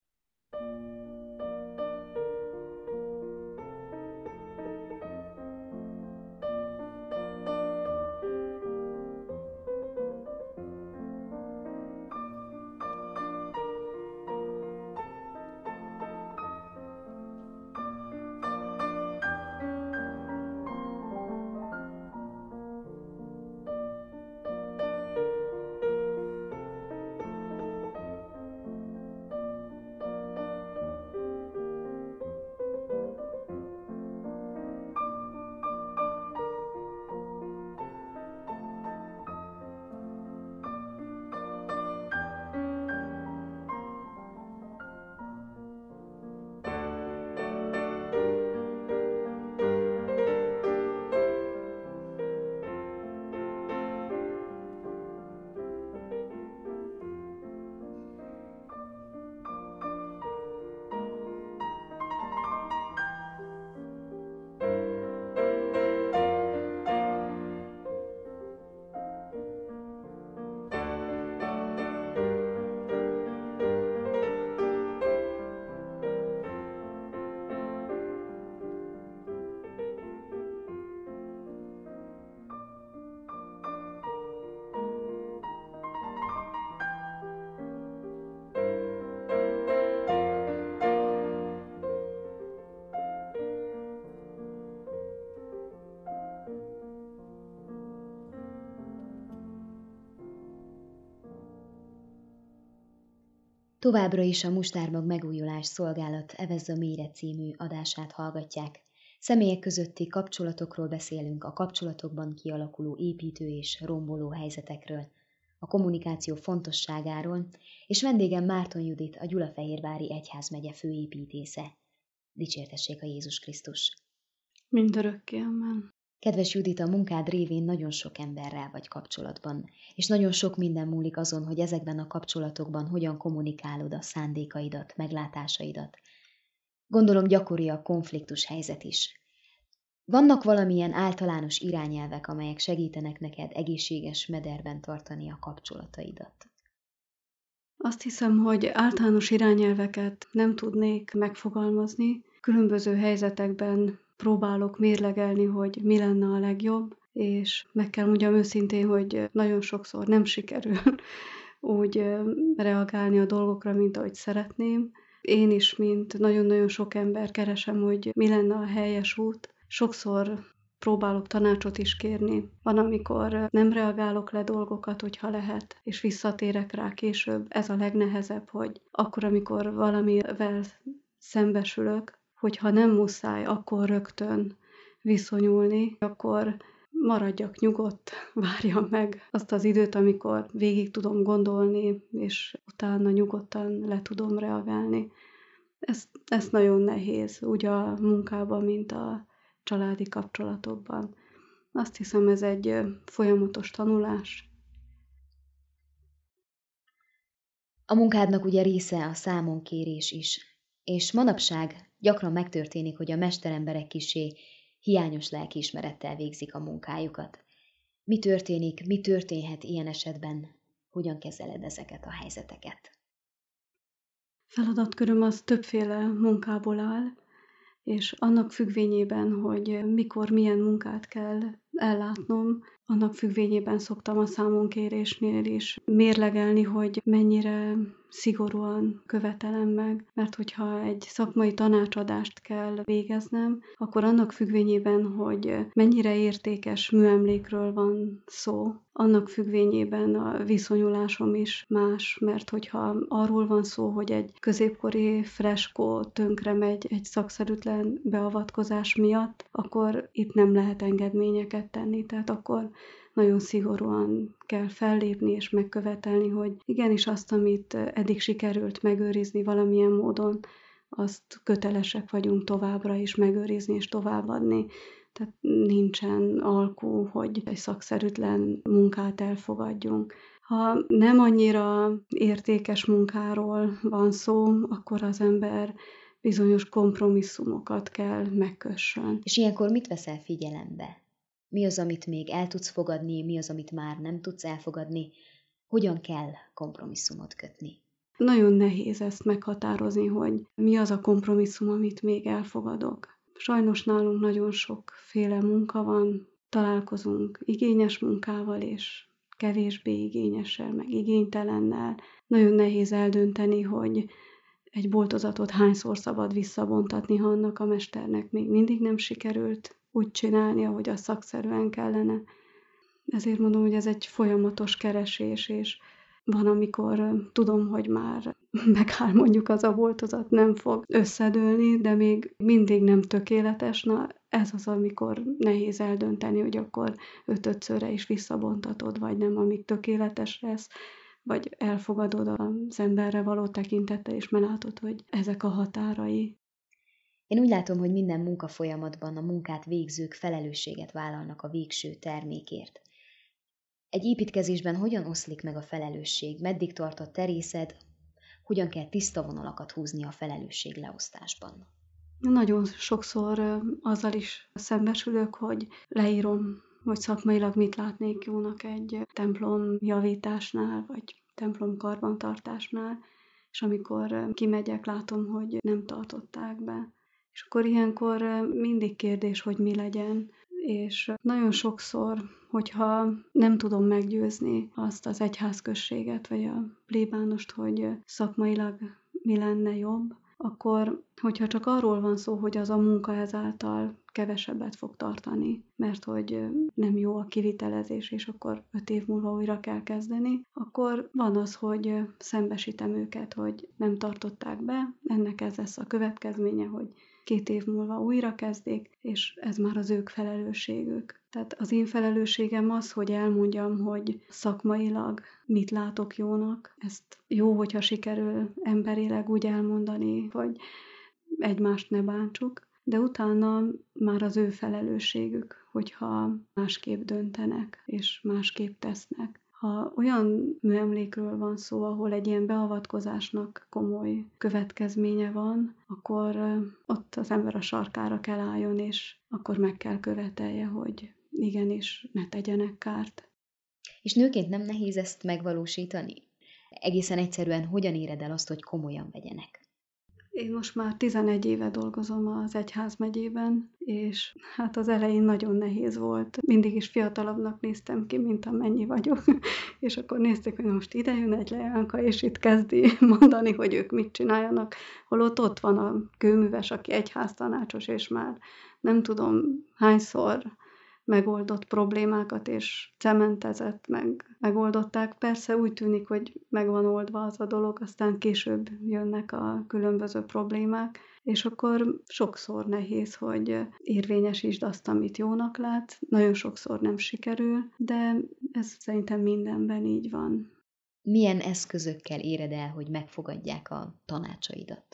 Továbbra is a Mustármag Megújulás Szolgálat Evezz a mélyre című adását hallgatják. Személyek közötti kapcsolatokról beszélünk, a kapcsolatokban kialakuló építő és romboló helyzetekről, a kommunikáció fontosságáról, és vendégem Márton Judit, a Gyulafehérvári Egyházmegye főépítésze. Dicsértessék a Jézus Krisztus! Mindörökké, amen. Kedves Judit, a munkád révén nagyon sok emberrel vagy kapcsolatban, és nagyon sok minden múlik azon, hogy ezekben a kapcsolatokban hogyan kommunikálod a szándékaidat, meglátásaidat. Gondolom gyakori a konfliktus helyzet is. Vannak valamilyen általános irányelvek, amelyek segítenek neked egészséges mederben tartani a kapcsolataidat? Azt hiszem, hogy általános irányelveket nem tudnék megfogalmazni. Különböző helyzetekben próbálok mérlegelni, hogy mi lenne a legjobb, és meg kell mondjam őszintén, hogy nagyon sokszor nem sikerül úgy reagálni a dolgokra, mint ahogy szeretném. Én is, mint nagyon-nagyon sok ember keresem, hogy mi lenne a helyes út. Sokszor próbálok tanácsot is kérni. Van, amikor nem reagálok le dolgokat, hogyha lehet, és visszatérek rá később. Ez a legnehezebb, hogy akkor, amikor valamivel szembesülök, hogyha nem muszáj, akkor rögtön viszonyulni, akkor maradjak nyugodt, várjam meg azt az időt, amikor végig tudom gondolni, és utána nyugodtan le tudom reagálni. Ez, ez nagyon nehéz, úgy a munkában, mint a családi kapcsolatokban. Azt hiszem, ez egy folyamatos tanulás. A munkádnak ugye része a számonkérés is, és manapság gyakran megtörténik, hogy a mesteremberek kissé hiányos lelkiismerettel végzik a munkájukat. Mi történik, mi történhet ilyen esetben? Hogyan kezeled ezeket a helyzeteket? Feladatköröm az többféle munkából áll, és annak függvényében, hogy mikor milyen munkát kell ellátnom, annak függvényében szoktam a számonkérésnél is mérlegelni, hogy mennyire szigorúan követelem meg, mert hogyha egy szakmai tanácsadást kell végeznem, akkor annak függvényében, hogy mennyire értékes műemlékről van szó, annak függvényében a viszonyulásom is más, mert hogyha arról van szó, hogy egy középkori freskó tönkre megy egy szakszerűtlen beavatkozás miatt, akkor itt nem lehet engedményeket tenni, tehát akkor nagyon szigorúan kell fellépni és megkövetelni, hogy igenis azt, amit eddig sikerült megőrizni valamilyen módon, azt kötelesek vagyunk továbbra is megőrizni és továbbadni. Tehát nincsen alkú, hogy egy szakszerűtlen munkát elfogadjunk. Ha nem annyira értékes munkáról van szó, akkor az ember bizonyos kompromisszumokat kell megkössön. És ilyenkor mit veszel figyelembe? Mi az, amit még el tudsz fogadni, mi az, amit már nem tudsz elfogadni? Hogyan kell kompromisszumot kötni? Nagyon nehéz ezt meghatározni, hogy mi az a kompromisszum, amit még elfogadok. Sajnos nálunk nagyon sokféle munka van, találkozunk igényes munkával és kevésbé igényessel, meg igénytelennel. Nagyon nehéz eldönteni, hogy egy boltozatot hányszor szabad visszabontatni, ha annak a mesternek még mindig nem sikerült úgy csinálni, ahogy az szakszerűen kellene. Ezért mondom, hogy ez egy folyamatos keresés, és van, amikor tudom, hogy már megáll mondjuk az a boltozat, nem fog összedőlni, de még mindig nem tökéletes. Na, ez az, amikor nehéz eldönteni, hogy akkor öt-ötszörre is visszabontatod, vagy nem, amíg tökéletes lesz, vagy elfogadod az emberre való tekintettel, és már látod, hogy ezek a határai. Én úgy látom, hogy minden munkafolyamatban a munkát végzők felelősséget vállalnak a végső termékért. Egy építkezésben hogyan oszlik meg a felelősség? Meddig tart a terészed? Hogyan kell tiszta vonalakat húzni a felelősség leosztásban? Nagyon sokszor azzal is szembesülök, hogy leírom, hogy szakmailag mit látnék jónak egy templom javításnál, vagy templom karbantartásnál, és amikor kimegyek, látom, hogy nem tartották be. És akkor ilyenkor mindig kérdés, hogy mi legyen, és nagyon sokszor, hogyha nem tudom meggyőzni azt az egyházközséget, vagy a plébánost, hogy szakmailag mi lenne jobb, akkor, hogyha csak arról van szó, hogy az a munka ezáltal kevesebbet fog tartani, mert hogy nem jó a kivitelezés, és akkor öt év múlva újra kell kezdeni, akkor van az, hogy szembesítem őket, hogy nem tartották be, ennek ez lesz a következménye, hogy két év múlva újra kezdik, és ez már az ők felelősségük. Tehát az én felelősségem az, hogy elmondjam, hogy szakmailag mit látok jónak. Ezt jó, hogyha sikerül emberileg úgy elmondani, hogy egymást ne bántsuk, de utána már az ő felelősségük, hogyha másképp döntenek, és másképp tesznek. Ha olyan műemlékről van szó, ahol egy ilyen beavatkozásnak komoly következménye van, akkor ott az ember a sarkára kell álljon, és akkor meg kell követelje, hogy igenis ne tegyenek kárt. És nőként nem nehéz ezt megvalósítani? Egészen egyszerűen hogyan éred el azt, hogy komolyan vegyenek? Én most már tizenegy éve dolgozom az egyházmegyében, és hát az elején nagyon nehéz volt. Mindig is fiatalabbnak néztem ki, mint amennyi vagyok. És akkor nézték, hogy most ide jön egy leánka, és itt kezdi mondani, hogy ők mit csináljanak. Holott ott van a kőműves, aki egyháztanácsos, és már nem tudom hányszor megoldott problémákat, és cementezett, meg megoldották. Persze úgy tűnik, hogy meg van oldva az a dolog, aztán később jönnek a különböző problémák, és akkor sokszor nehéz, hogy érvényesítsd azt, amit jónak látsz. Nagyon sokszor nem sikerül, de ez szerintem mindenben így van. Milyen eszközökkel éred el, hogy megfogadják a tanácsaidat?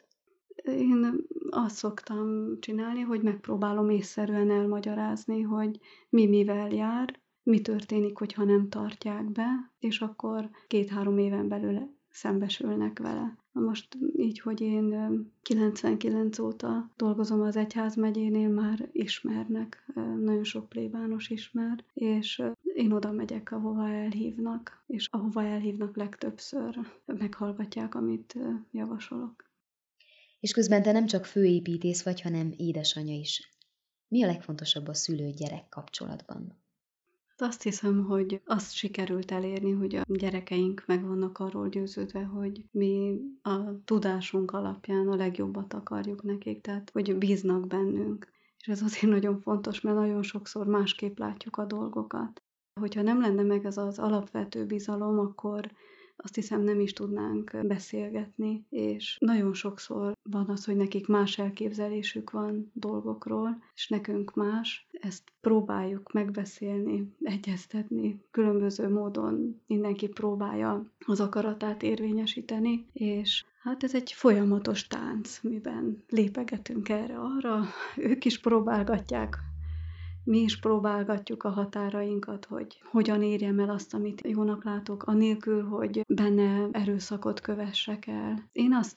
Én azt szoktam csinálni, hogy megpróbálom észszerűen elmagyarázni, hogy mi mivel jár, mi történik, hogyha nem tartják be, és akkor két-három éven belül szembesülnek vele. Most így, hogy én kilencvenkilenc óta dolgozom az egyházmegyénél, már ismernek, nagyon sok plébános ismer, és én oda megyek, ahova elhívnak, és ahova elhívnak legtöbbször meghallgatják, amit javasolok. És közben te nem csak főépítész vagy, hanem édesanyja is. Mi a legfontosabb a szülő-gyerek kapcsolatban? Azt hiszem, hogy azt sikerült elérni, hogy a gyerekeink meg vannak arról győződve, hogy mi a tudásunk alapján a legjobbat akarjuk nekik, tehát hogy bíznak bennünk. És ez azért nagyon fontos, mert nagyon sokszor másképp látjuk a dolgokat. Hogyha nem lenne meg ez az alapvető bizalom, akkor azt hiszem nem is tudnánk beszélgetni, és nagyon sokszor van az, hogy nekik más elképzelésük van dolgokról, és nekünk más. Ezt próbáljuk megbeszélni, egyeztetni, különböző módon mindenki próbálja az akaratát érvényesíteni, és hát ez egy folyamatos tánc, miben lépegetünk erre-arra, ők is próbálgatják, mi is próbálgatjuk a határainkat, hogy hogyan érjem el azt, amit jónak látok, anélkül, hogy benne erőszakot kövessek el. Én azt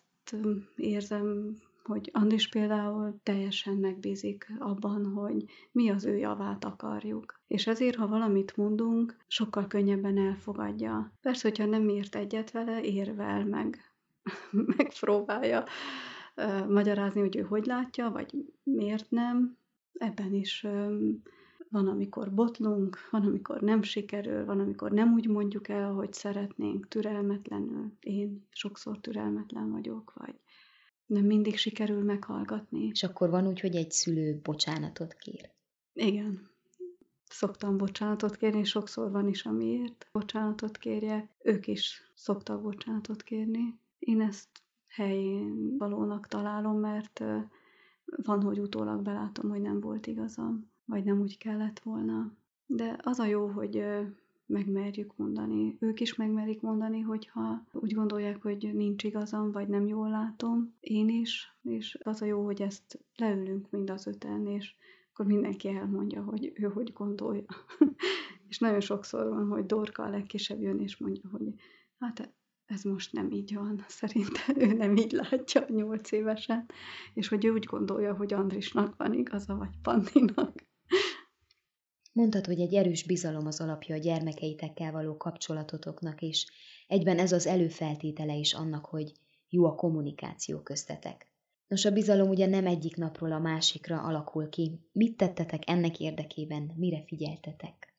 érzem, hogy Andris például teljesen megbízik abban, hogy mi az ő javát akarjuk. És ezért, ha valamit mondunk, sokkal könnyebben elfogadja. Persze, hogyha nem ért egyet vele, érvel meg, megpróbálja uh, magyarázni, hogy ő hogy látja, vagy miért nem. Ebben is um, van, amikor botlunk, van, amikor nem sikerül, van, amikor nem úgy mondjuk el, ahogy szeretnénk, türelmetlenül. Én sokszor türelmetlen vagyok, vagy nem mindig sikerül meghallgatni. És akkor van úgy, hogy egy szülő bocsánatot kér? Igen. Szoktam bocsánatot kérni, sokszor van is, amiért bocsánatot kérjek. Ők is szoktak bocsánatot kérni. Én ezt helyén valónak találom, mert van, hogy utólag belátom, hogy nem volt igazam, vagy nem úgy kellett volna. De az a jó, hogy megmerjük mondani. Ők is megmerik mondani, hogyha úgy gondolják, hogy nincs igazam, vagy nem jól látom. Én is. És az a jó, hogy ezt leülünk mind az öten, és akkor mindenki elmondja, hogy ő hogy gondolja. És nagyon sokszor van, hogy Dorka a legkisebb jön, és mondja, hogy hát ez most nem így van. Szerintem ő nem így látja nyolc évesen, és hogy ő úgy gondolja, hogy Andrisnak van igaza, vagy Panninak. Mondtad, hogy egy erős bizalom az alapja a gyermekeitekkel való kapcsolatotoknak, és egyben ez az előfeltétele is annak, hogy jó a kommunikáció köztetek. Nos, a bizalom ugye nem egyik napról a másikra alakul ki. Mit tettetek ennek érdekében? Mire figyeltetek?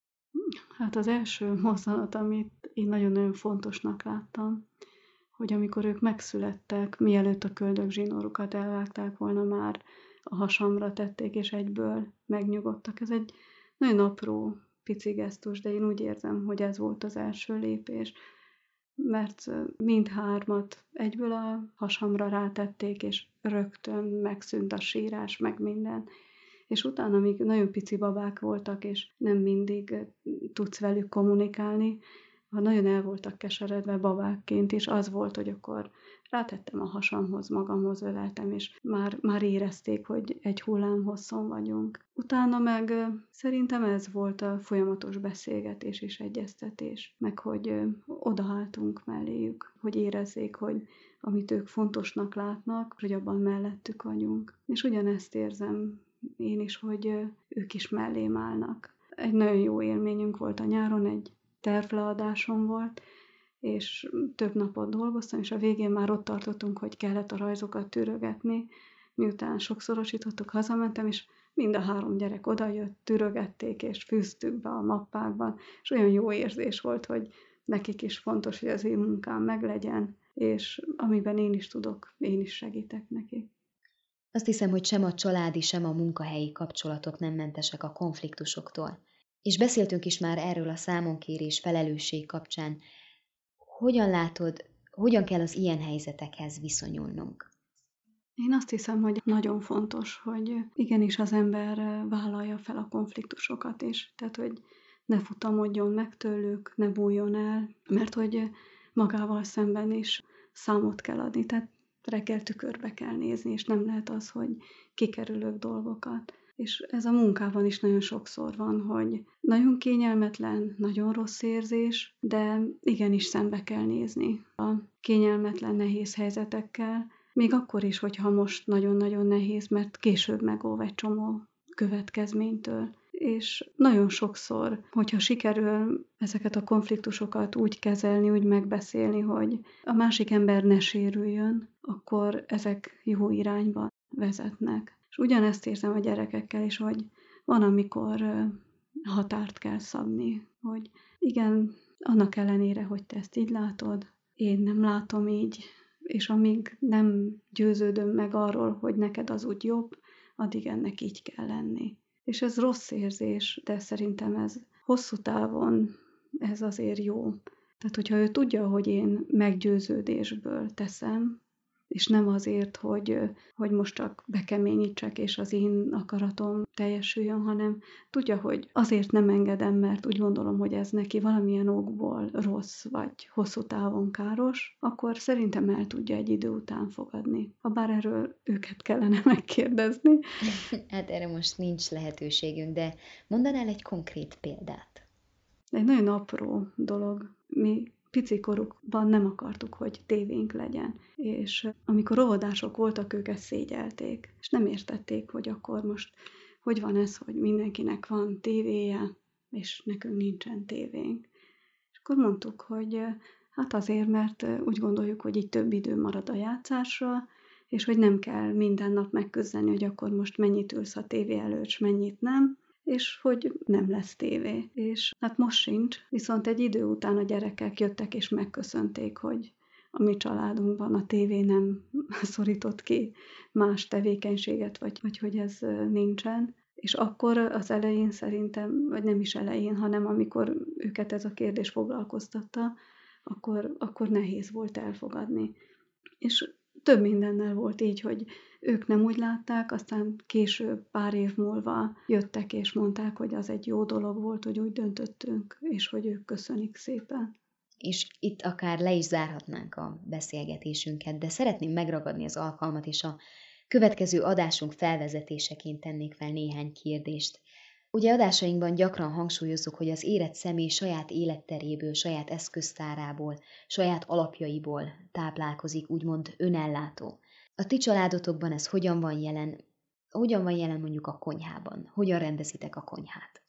Hát az első mozzanat, amit én nagyon-nagyon fontosnak láttam, hogy amikor ők megszülettek, mielőtt a köldögzsinórukat elvágták volna, már a hasamra tették, és egyből megnyugodtak. Ez egy nagyon apró, pici gesztus, de én úgy érzem, hogy ez volt az első lépés, mert mindhármat egyből a hasamra rátették, és rögtön megszűnt a sírás, meg minden. És utána, amíg nagyon pici babák voltak, és nem mindig tudsz velük kommunikálni, ha nagyon el voltak keseredve babákként, és az volt, hogy akkor rátettem a hasamhoz, magamhoz öleltem, és már, már érezték, hogy egy hullám hosszon vagyunk. Utána meg szerintem ez volt a folyamatos beszélgetés és egyeztetés, meg hogy odaálltunk melléjük, hogy érezzék, hogy amit ők fontosnak látnak, hogy abban mellettük vagyunk. És ugyanezt érzem én is, hogy ők is mellém állnak. Egy nagyon jó élményünk volt a nyáron, egy tervleadásom volt, és több napot dolgoztam, és a végén már ott tartottunk, hogy kellett a rajzokat türögetni. Miután sokszorosítottuk, hazamentem, és mind a három gyerek odajött, türögették, és fűztük be a mappákban, és olyan jó érzés volt, hogy nekik is fontos, hogy az én munkám meglegyen, és amiben én is tudok, én is segítek nekik. Azt hiszem, hogy sem a családi, sem a munkahelyi kapcsolatok nem mentesek a konfliktusoktól. És beszéltünk is már erről a számonkérés felelősség kapcsán. Hogyan látod, hogyan kell az ilyen helyzetekhez viszonyulnunk? Én azt hiszem, hogy nagyon fontos, hogy igenis az ember vállalja fel a konfliktusokat is. Tehát, hogy ne futamodjon meg tőlük, ne bújjon el, mert hogy magával szemben is számot kell adni. Tehát reggel tükörbe kell nézni, és nem lehet az, hogy kikerülök dolgokat. És ez a munkában is nagyon sokszor van, hogy nagyon kényelmetlen, nagyon rossz érzés, de igenis szembe kell nézni a kényelmetlen, nehéz helyzetekkel, még akkor is, hogyha most nagyon-nagyon nehéz, mert később megóv egy csomó következménytől. És nagyon sokszor, hogyha sikerül ezeket a konfliktusokat úgy kezelni, úgy megbeszélni, hogy a másik ember ne sérüljön, akkor ezek jó irányba vezetnek. És ugyanezt érzem a gyerekekkel is, hogy van, amikor határt kell szabni, hogy igen, annak ellenére, hogy te ezt így látod, én nem látom így, és amíg nem győződöm meg arról, hogy neked az úgy jobb, addig ennek így kell lenni. És ez rossz érzés, de szerintem ez hosszú távon ez azért jó. Tehát, hogyha ő tudja, hogy én meggyőződésből teszem, és nem azért, hogy, hogy most csak bekeményítsek, és az én akaratom teljesüljön, hanem tudja, hogy azért nem engedem, mert úgy gondolom, hogy ez neki valamilyen okból rossz, vagy hosszú távon káros, akkor szerintem el tudja egy idő után fogadni. Habár erről őket kellene megkérdezni. Hát erre most nincs lehetőségünk, de mondanál egy konkrét példát? Egy nagyon apró dolog. Mi pici korukban nem akartuk, hogy tévénk legyen. És amikor óvodások voltak, ők ezt szégyelték. És nem értették, hogy akkor most hogy van ez, hogy mindenkinek van tévéje, és nekünk nincsen tévénk. És akkor mondtuk, hogy hát azért, mert úgy gondoljuk, hogy így több idő marad a játszásra, és hogy nem kell minden nap megküzdeni, hogy akkor most mennyit ülsz a tévé előtt, és mennyit nem, és hogy nem lesz tévé. És hát most sincs, viszont egy idő után a gyerekek jöttek és megköszönték, hogy a mi családunkban a tévé nem szorított ki más tevékenységet, vagy, vagy hogy ez nincsen. És akkor az elején szerintem, vagy nem is elején, hanem amikor őket ez a kérdés foglalkoztatta, akkor, akkor nehéz volt elfogadni. És több mindennel volt így, hogy ők nem úgy látták, aztán később, pár év múlva jöttek és mondták, hogy az egy jó dolog volt, hogy úgy döntöttünk, és hogy ők köszönik szépen. És itt akár le is zárhatnánk a beszélgetésünket, de szeretném megragadni az alkalmat, és a következő adásunk felvezetéseként tennék fel néhány kérdést. Ugye adásainkban gyakran hangsúlyozzuk, hogy az érett személy saját életteréből, saját eszköztárából, saját alapjaiból táplálkozik, úgymond önellátó. A ti családotokban ez hogyan van jelen? Hogyan van jelen mondjuk a konyhában? Hogyan rendezitek a konyhát?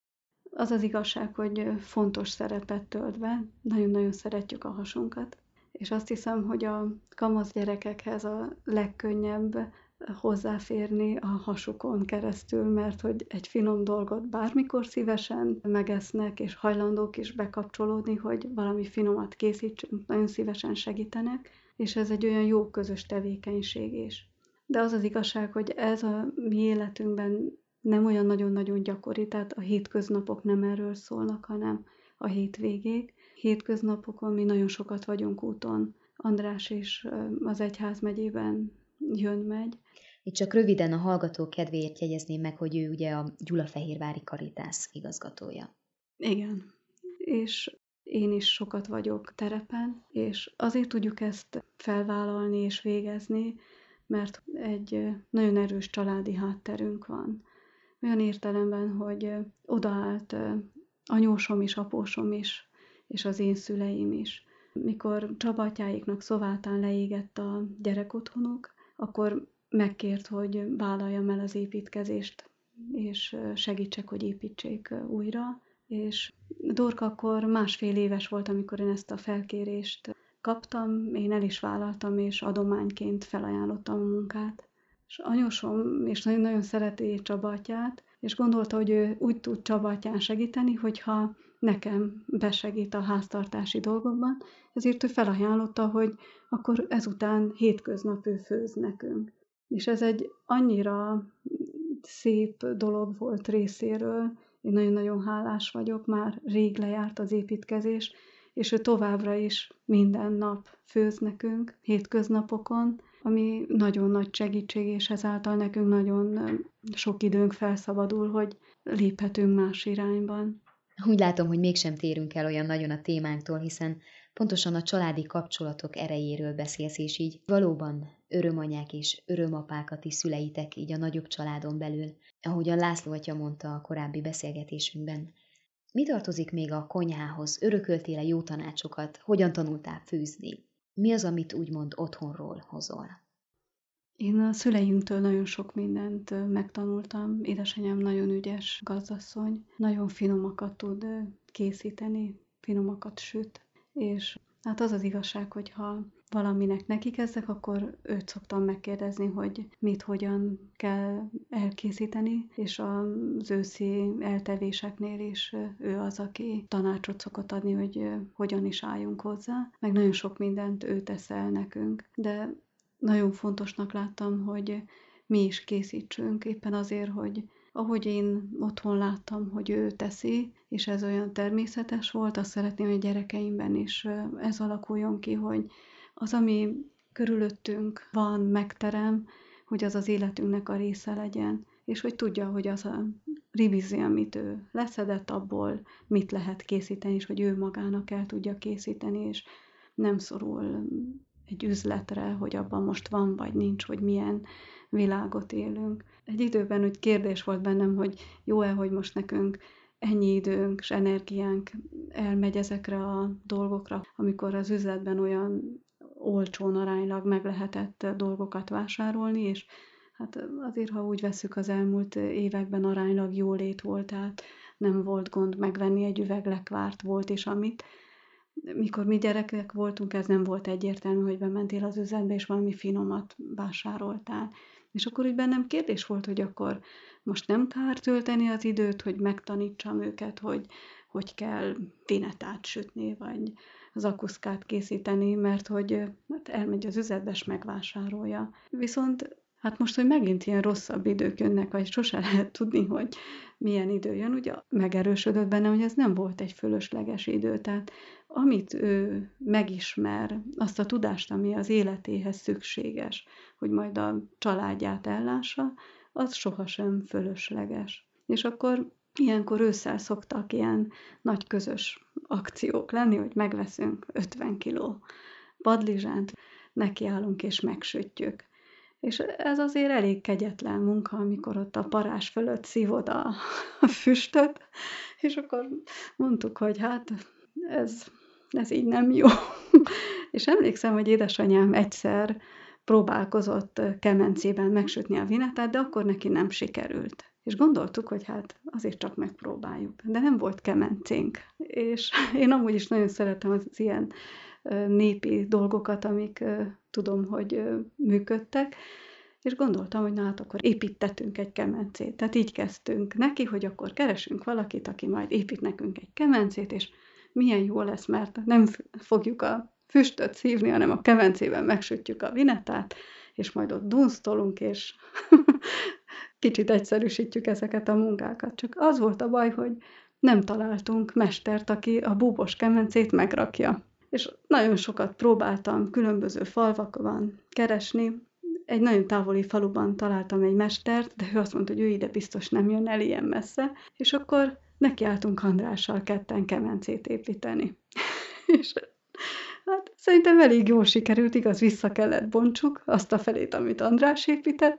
Az az igazság, hogy fontos szerepet tölt be, nagyon-nagyon szeretjük a hasunkat, és azt hiszem, hogy a kamasz gyerekekhez a legkönnyebb hozzáférni a hasukon keresztül, mert hogy egy finom dolgot bármikor szívesen megesznek, és hajlandók is bekapcsolódni, hogy valami finomat készítsünk, nagyon szívesen segítenek, és ez egy olyan jó közös tevékenység is. De az az igazság, hogy ez a mi életünkben nem olyan nagyon-nagyon gyakori, tehát a hétköznapok nem erről szólnak, hanem a hétvégék. Hétköznapokon mi nagyon sokat vagyunk úton. András is az egyházmegyében jön-megy. Itt csak röviden a hallgató kedvéért jegyezném meg, hogy ő ugye a Gyulafehérvári Karitász igazgatója. Igen. És Én is sokat vagyok terepen, és azért tudjuk ezt felvállalni és végezni, mert egy nagyon erős családi hátterünk van. Olyan értelemben, hogy odaállt anyósom is, apósom is, és az én szüleim is. Mikor Csabatyáiknak Szovátán leégett a gyerekotthonuk, akkor megkért, hogy vállaljam el az építkezést, és segítsek, hogy építsék újra. És Dorka akkor másfél éves volt, amikor én ezt a felkérést kaptam, én el is vállaltam, és adományként felajánlottam a munkát. És anyósom is nagyon-nagyon szereti Csabatyát, és gondolta, hogy ő úgy tud Csabatyán segíteni, hogyha nekem besegít a háztartási dolgokban, ezért ő felajánlotta, hogy akkor ezután hétköznap ő főz nekünk. És ez egy annyira szép dolog volt részéről, én nagyon-nagyon hálás vagyok, már rég lejárt az építkezés, és ő továbbra is minden nap főz nekünk, hétköznapokon, ami nagyon nagy segítség, és ezáltal nekünk nagyon sok időnk felszabadul, hogy léphetünk más irányban. Úgy látom, hogy mégsem térünk el olyan nagyon a témánktól, hiszen pontosan a családi kapcsolatok erejéről beszélsz, és így valóban örömanyák és örömapákat is szüleitek így a nagyobb családon belül, ahogyan László atya mondta a korábbi beszélgetésünkben. Mi tartozik még a konyhához? Örököltél-e jó tanácsokat? Hogyan tanultál főzni? Mi az, amit úgymond otthonról hozol? Én a szüleimtől nagyon sok mindent megtanultam. Édesanyám nagyon ügyes gazdasszony, nagyon finomakat tud készíteni, finomakat süt, és hát az az igazság, hogy ha valaminek neki kezdek, akkor őt szoktam megkérdezni, hogy mit, hogyan kell elkészíteni, és az őszi eltevéseknél is ő az, aki tanácsot szokott adni, hogy hogyan is álljunk hozzá, meg nagyon sok mindent ő tesz el nekünk, de nagyon fontosnak láttam, hogy mi is készítsünk, éppen azért, hogy ahogy én otthon láttam, hogy ő teszi, és ez olyan természetes volt, azt szeretném, hogy gyerekeimben is ez alakuljon ki, hogy az, ami körülöttünk van, megterem, hogy az az életünknek a része legyen, és hogy tudja, hogy az a ribizi, amit ő leszedett, abból mit lehet készíteni, és hogy ő magának el tudja készíteni, és nem szorul egy üzletre, hogy abban most van, vagy nincs, hogy milyen világot élünk. Egy időben úgy kérdés volt bennem, hogy jó-e, hogy most nekünk ennyi időnk és energiánk elmegy ezekre a dolgokra, amikor az üzletben olyan olcsón aránylag meg lehetett dolgokat vásárolni, és hát azért, ha úgy vesszük, az elmúlt években aránylag jólét volt, tehát nem volt gond megvenni egy üveg lekvárt, volt is amit. Mikor mi gyerekek voltunk, ez nem volt egyértelmű, hogy bementél az üzletbe, és valami finomat vásároltál. És akkor úgy bennem kérdés volt, hogy akkor most nem kár tölteni az időt, hogy megtanítsam őket, hogy hogy kell vinetát sütni, vagy zakuszkát készíteni, mert hogy hát elmegy az üzletbe, és megvásárolja. Viszont hát most, hogy megint ilyen rosszabb idők jönnek, vagy sose lehet tudni, hogy milyen idő jön, ugye megerősödött bennem, hogy ez nem volt egy fölösleges idő. Tehát amit ő megismer, azt a tudást, ami az életéhez szükséges, hogy majd a családját ellássa, az sohasem fölösleges. És akkor ilyenkor ősszel szoktak ilyen nagy közös akciók lenni, hogy megveszünk ötven kiló padlizsánt, nekiállunk és megsütjük. És ez azért elég kegyetlen munka, amikor ott a parás fölött szívod a, a füstöt, és akkor mondtuk, hogy hát ez, ez így nem jó. És emlékszem, hogy édesanyám egyszer próbálkozott kemencében megsütni a vinetát, de akkor neki nem sikerült. És gondoltuk, hogy hát azért csak megpróbáljuk. De nem volt kemencénk. És én amúgy is nagyon szeretem az ilyen népi dolgokat, amik tudom, hogy működtek, és gondoltam, hogy na hát akkor építettünk egy kemencét. Tehát így kezdtünk neki, hogy akkor keresünk valakit, aki majd épít nekünk egy kemencét, és milyen jó lesz, mert nem fogjuk a füstöt szívni, hanem a kemencében megsütjük a vinetát, és majd ott dunsztolunk, és kicsit egyszerűsítjük ezeket a munkákat. Csak az volt a baj, hogy nem találtunk mestert, aki a búbos kemencét megrakja. És nagyon sokat próbáltam különböző falvakban keresni. Egy nagyon távoli faluban találtam egy mestert, de ő azt mondta, hogy ő ide biztos nem jön el ilyen messze. És akkor nekiálltunk Andrással ketten kemencét építeni. És hát szerintem elég jól sikerült, igaz, vissza kellett bontsuk azt a felét, amit András épített,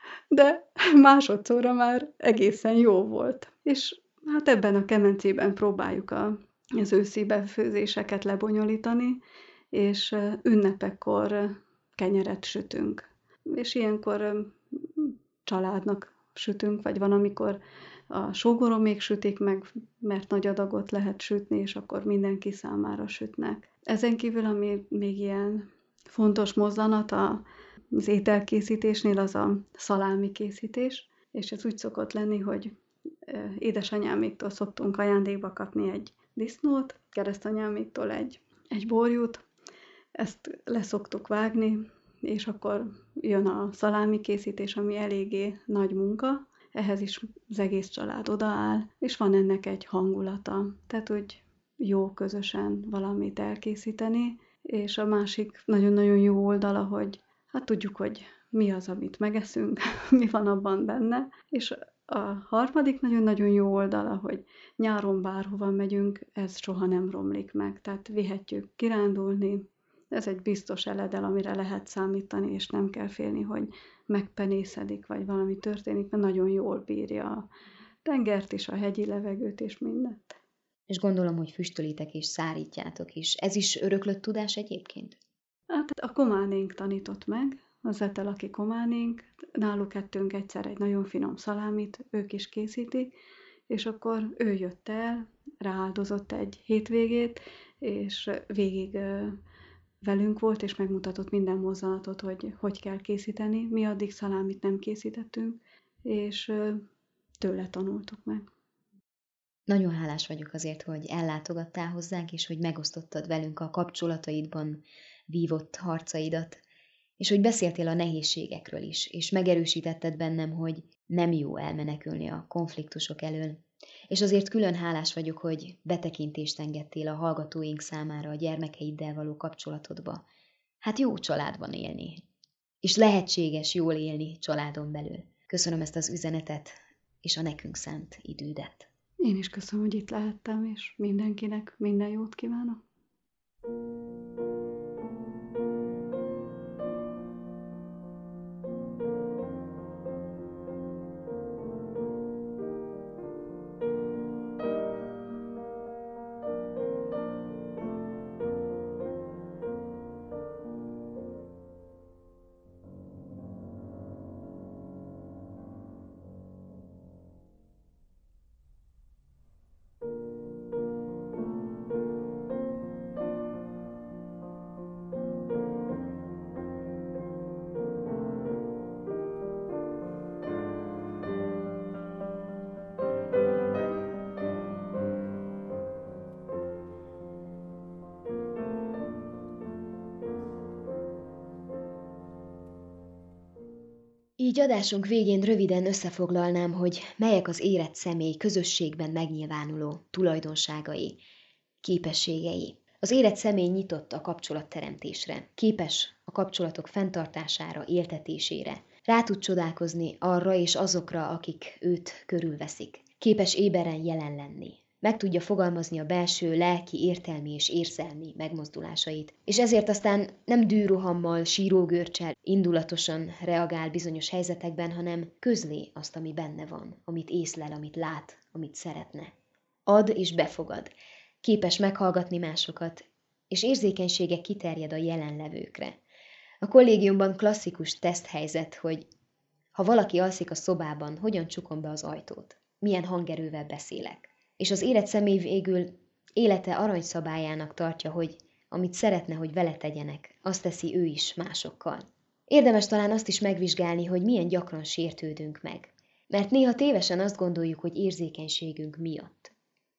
de másodszorra már egészen jó volt. És hát ebben a kemencében próbáljuk a, az őszi befőzéseket lebonyolítani, és ünnepekkor kenyeret sütünk. És ilyenkor családnak sütünk, vagy van, amikor a sógorom még sütik meg, mert nagy adagot lehet sütni, és akkor mindenki számára sütnek. Ezen kívül, ami még ilyen fontos mozzanat az ételkészítésnél, az a szalámi készítés, és ez úgy szokott lenni, hogy édesanyáméktól szoktunk ajándékba kapni egy disznót, keresztanyáméktól egy, egy borjút, ezt leszoktuk vágni, és akkor jön a szalámi készítés, ami eléggé nagy munka, ehhez is az egész család odaáll, és van ennek egy hangulata. Tehát, hogy jó közösen valamit elkészíteni, és a másik nagyon-nagyon jó oldala, hogy hát tudjuk, hogy mi az, amit megeszünk, mi van abban benne, és a harmadik nagyon-nagyon jó oldala, hogy nyáron bárhova megyünk, ez soha nem romlik meg, tehát vihetjük kirándulni, ez egy biztos eledel, amire lehet számítani, és nem kell félni, hogy megpenészedik, vagy valami történik, mert nagyon jól bírja a tengert is, a hegyi levegőt és mindent. És gondolom, hogy füstölitek és szárítjátok is. Ez is öröklött tudás egyébként? Hát a kománénk tanított meg, az Etel, aki kománénk, náluk ettünk egyszer egy nagyon finom szalámit, ők is készítik, és akkor ő jött el, rááldozott egy hétvégét, és végig velünk volt, és megmutatott minden mozzanatot, hogy hogy kell készíteni. Mi addig szalámit nem készítettünk, és tőle tanultuk meg. Nagyon hálás vagyok azért, hogy ellátogattál hozzánk, és hogy megosztottad velünk a kapcsolataidban vívott harcaidat, és hogy beszéltél a nehézségekről is, és megerősítetted bennem, hogy nem jó elmenekülni a konfliktusok elől. És azért külön hálás vagyok, hogy betekintést engedtél a hallgatóink számára a gyermekeiddel való kapcsolatodba. Hát jó családban élni, és lehetséges jól élni családon belül. Köszönöm ezt az üzenetet, és a nekünk szánt idődet. Én is köszönöm, hogy itt lehettem, és mindenkinek minden jót kívánok. Így adásunk végén röviden összefoglalnám, hogy melyek az érett személy közösségben megnyilvánuló tulajdonságai, képességei. Az érett személy nyitott a kapcsolatteremtésre, képes a kapcsolatok fenntartására, éltetésére, rá tud csodálkozni arra és azokra, akik őt körülveszik. Képes éberen jelen lenni. Meg tudja fogalmazni a belső, lelki, értelmi és érzelmi megmozdulásait, és ezért aztán nem dűrohammal, sírógörcsel, indulatosan reagál bizonyos helyzetekben, hanem közli azt, ami benne van, amit észlel, amit lát, amit szeretne. Ad és befogad, képes meghallgatni másokat, és érzékenysége kiterjed a jelenlevőkre. A kollégiumban klasszikus teszthelyzet, hogy ha valaki alszik a szobában, hogyan csukom be az ajtót, milyen hangerővel beszélek. És az érett személy végül élete aranyszabályának tartja, hogy amit szeretne, hogy vele tegyenek, azt teszi ő is másokkal. Érdemes talán azt is megvizsgálni, hogy milyen gyakran sértődünk meg. Mert néha tévesen azt gondoljuk, hogy érzékenységünk miatt.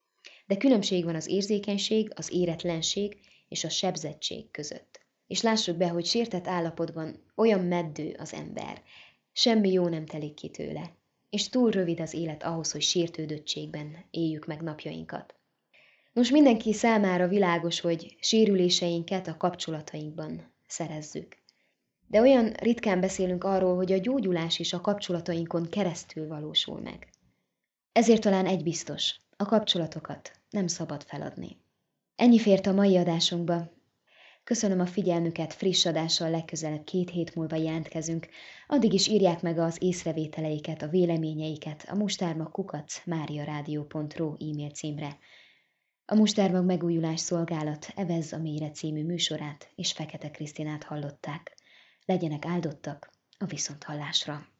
De különbség van az érzékenység, az éretlenség és a sebzettség között. És lássuk be, hogy sértett állapotban olyan meddő az ember, semmi jó nem telik ki tőle. És túl rövid az élet ahhoz, hogy sértődöttségben éljük meg napjainkat. Nos, mindenki számára világos, hogy sérüléseinket a kapcsolatainkban szerezzük. De olyan ritkán beszélünk arról, hogy a gyógyulás is a kapcsolatainkon keresztül valósul meg. Ezért talán egy biztos, A kapcsolatokat nem szabad feladni. Ennyi fért a mai adásunkba. Köszönöm a figyelmüket, friss adással legközelebb két hét múlva jelentkezünk. Addig is írják meg az észrevételeiket, a véleményeiket a mustármag kukac máriaradio pont ru e-mail címre. A Mustármag megújulás szolgálat Evezz a mélyre című műsorát és Fekete Krisztinát hallották. Legyenek áldottak a viszonthallásra!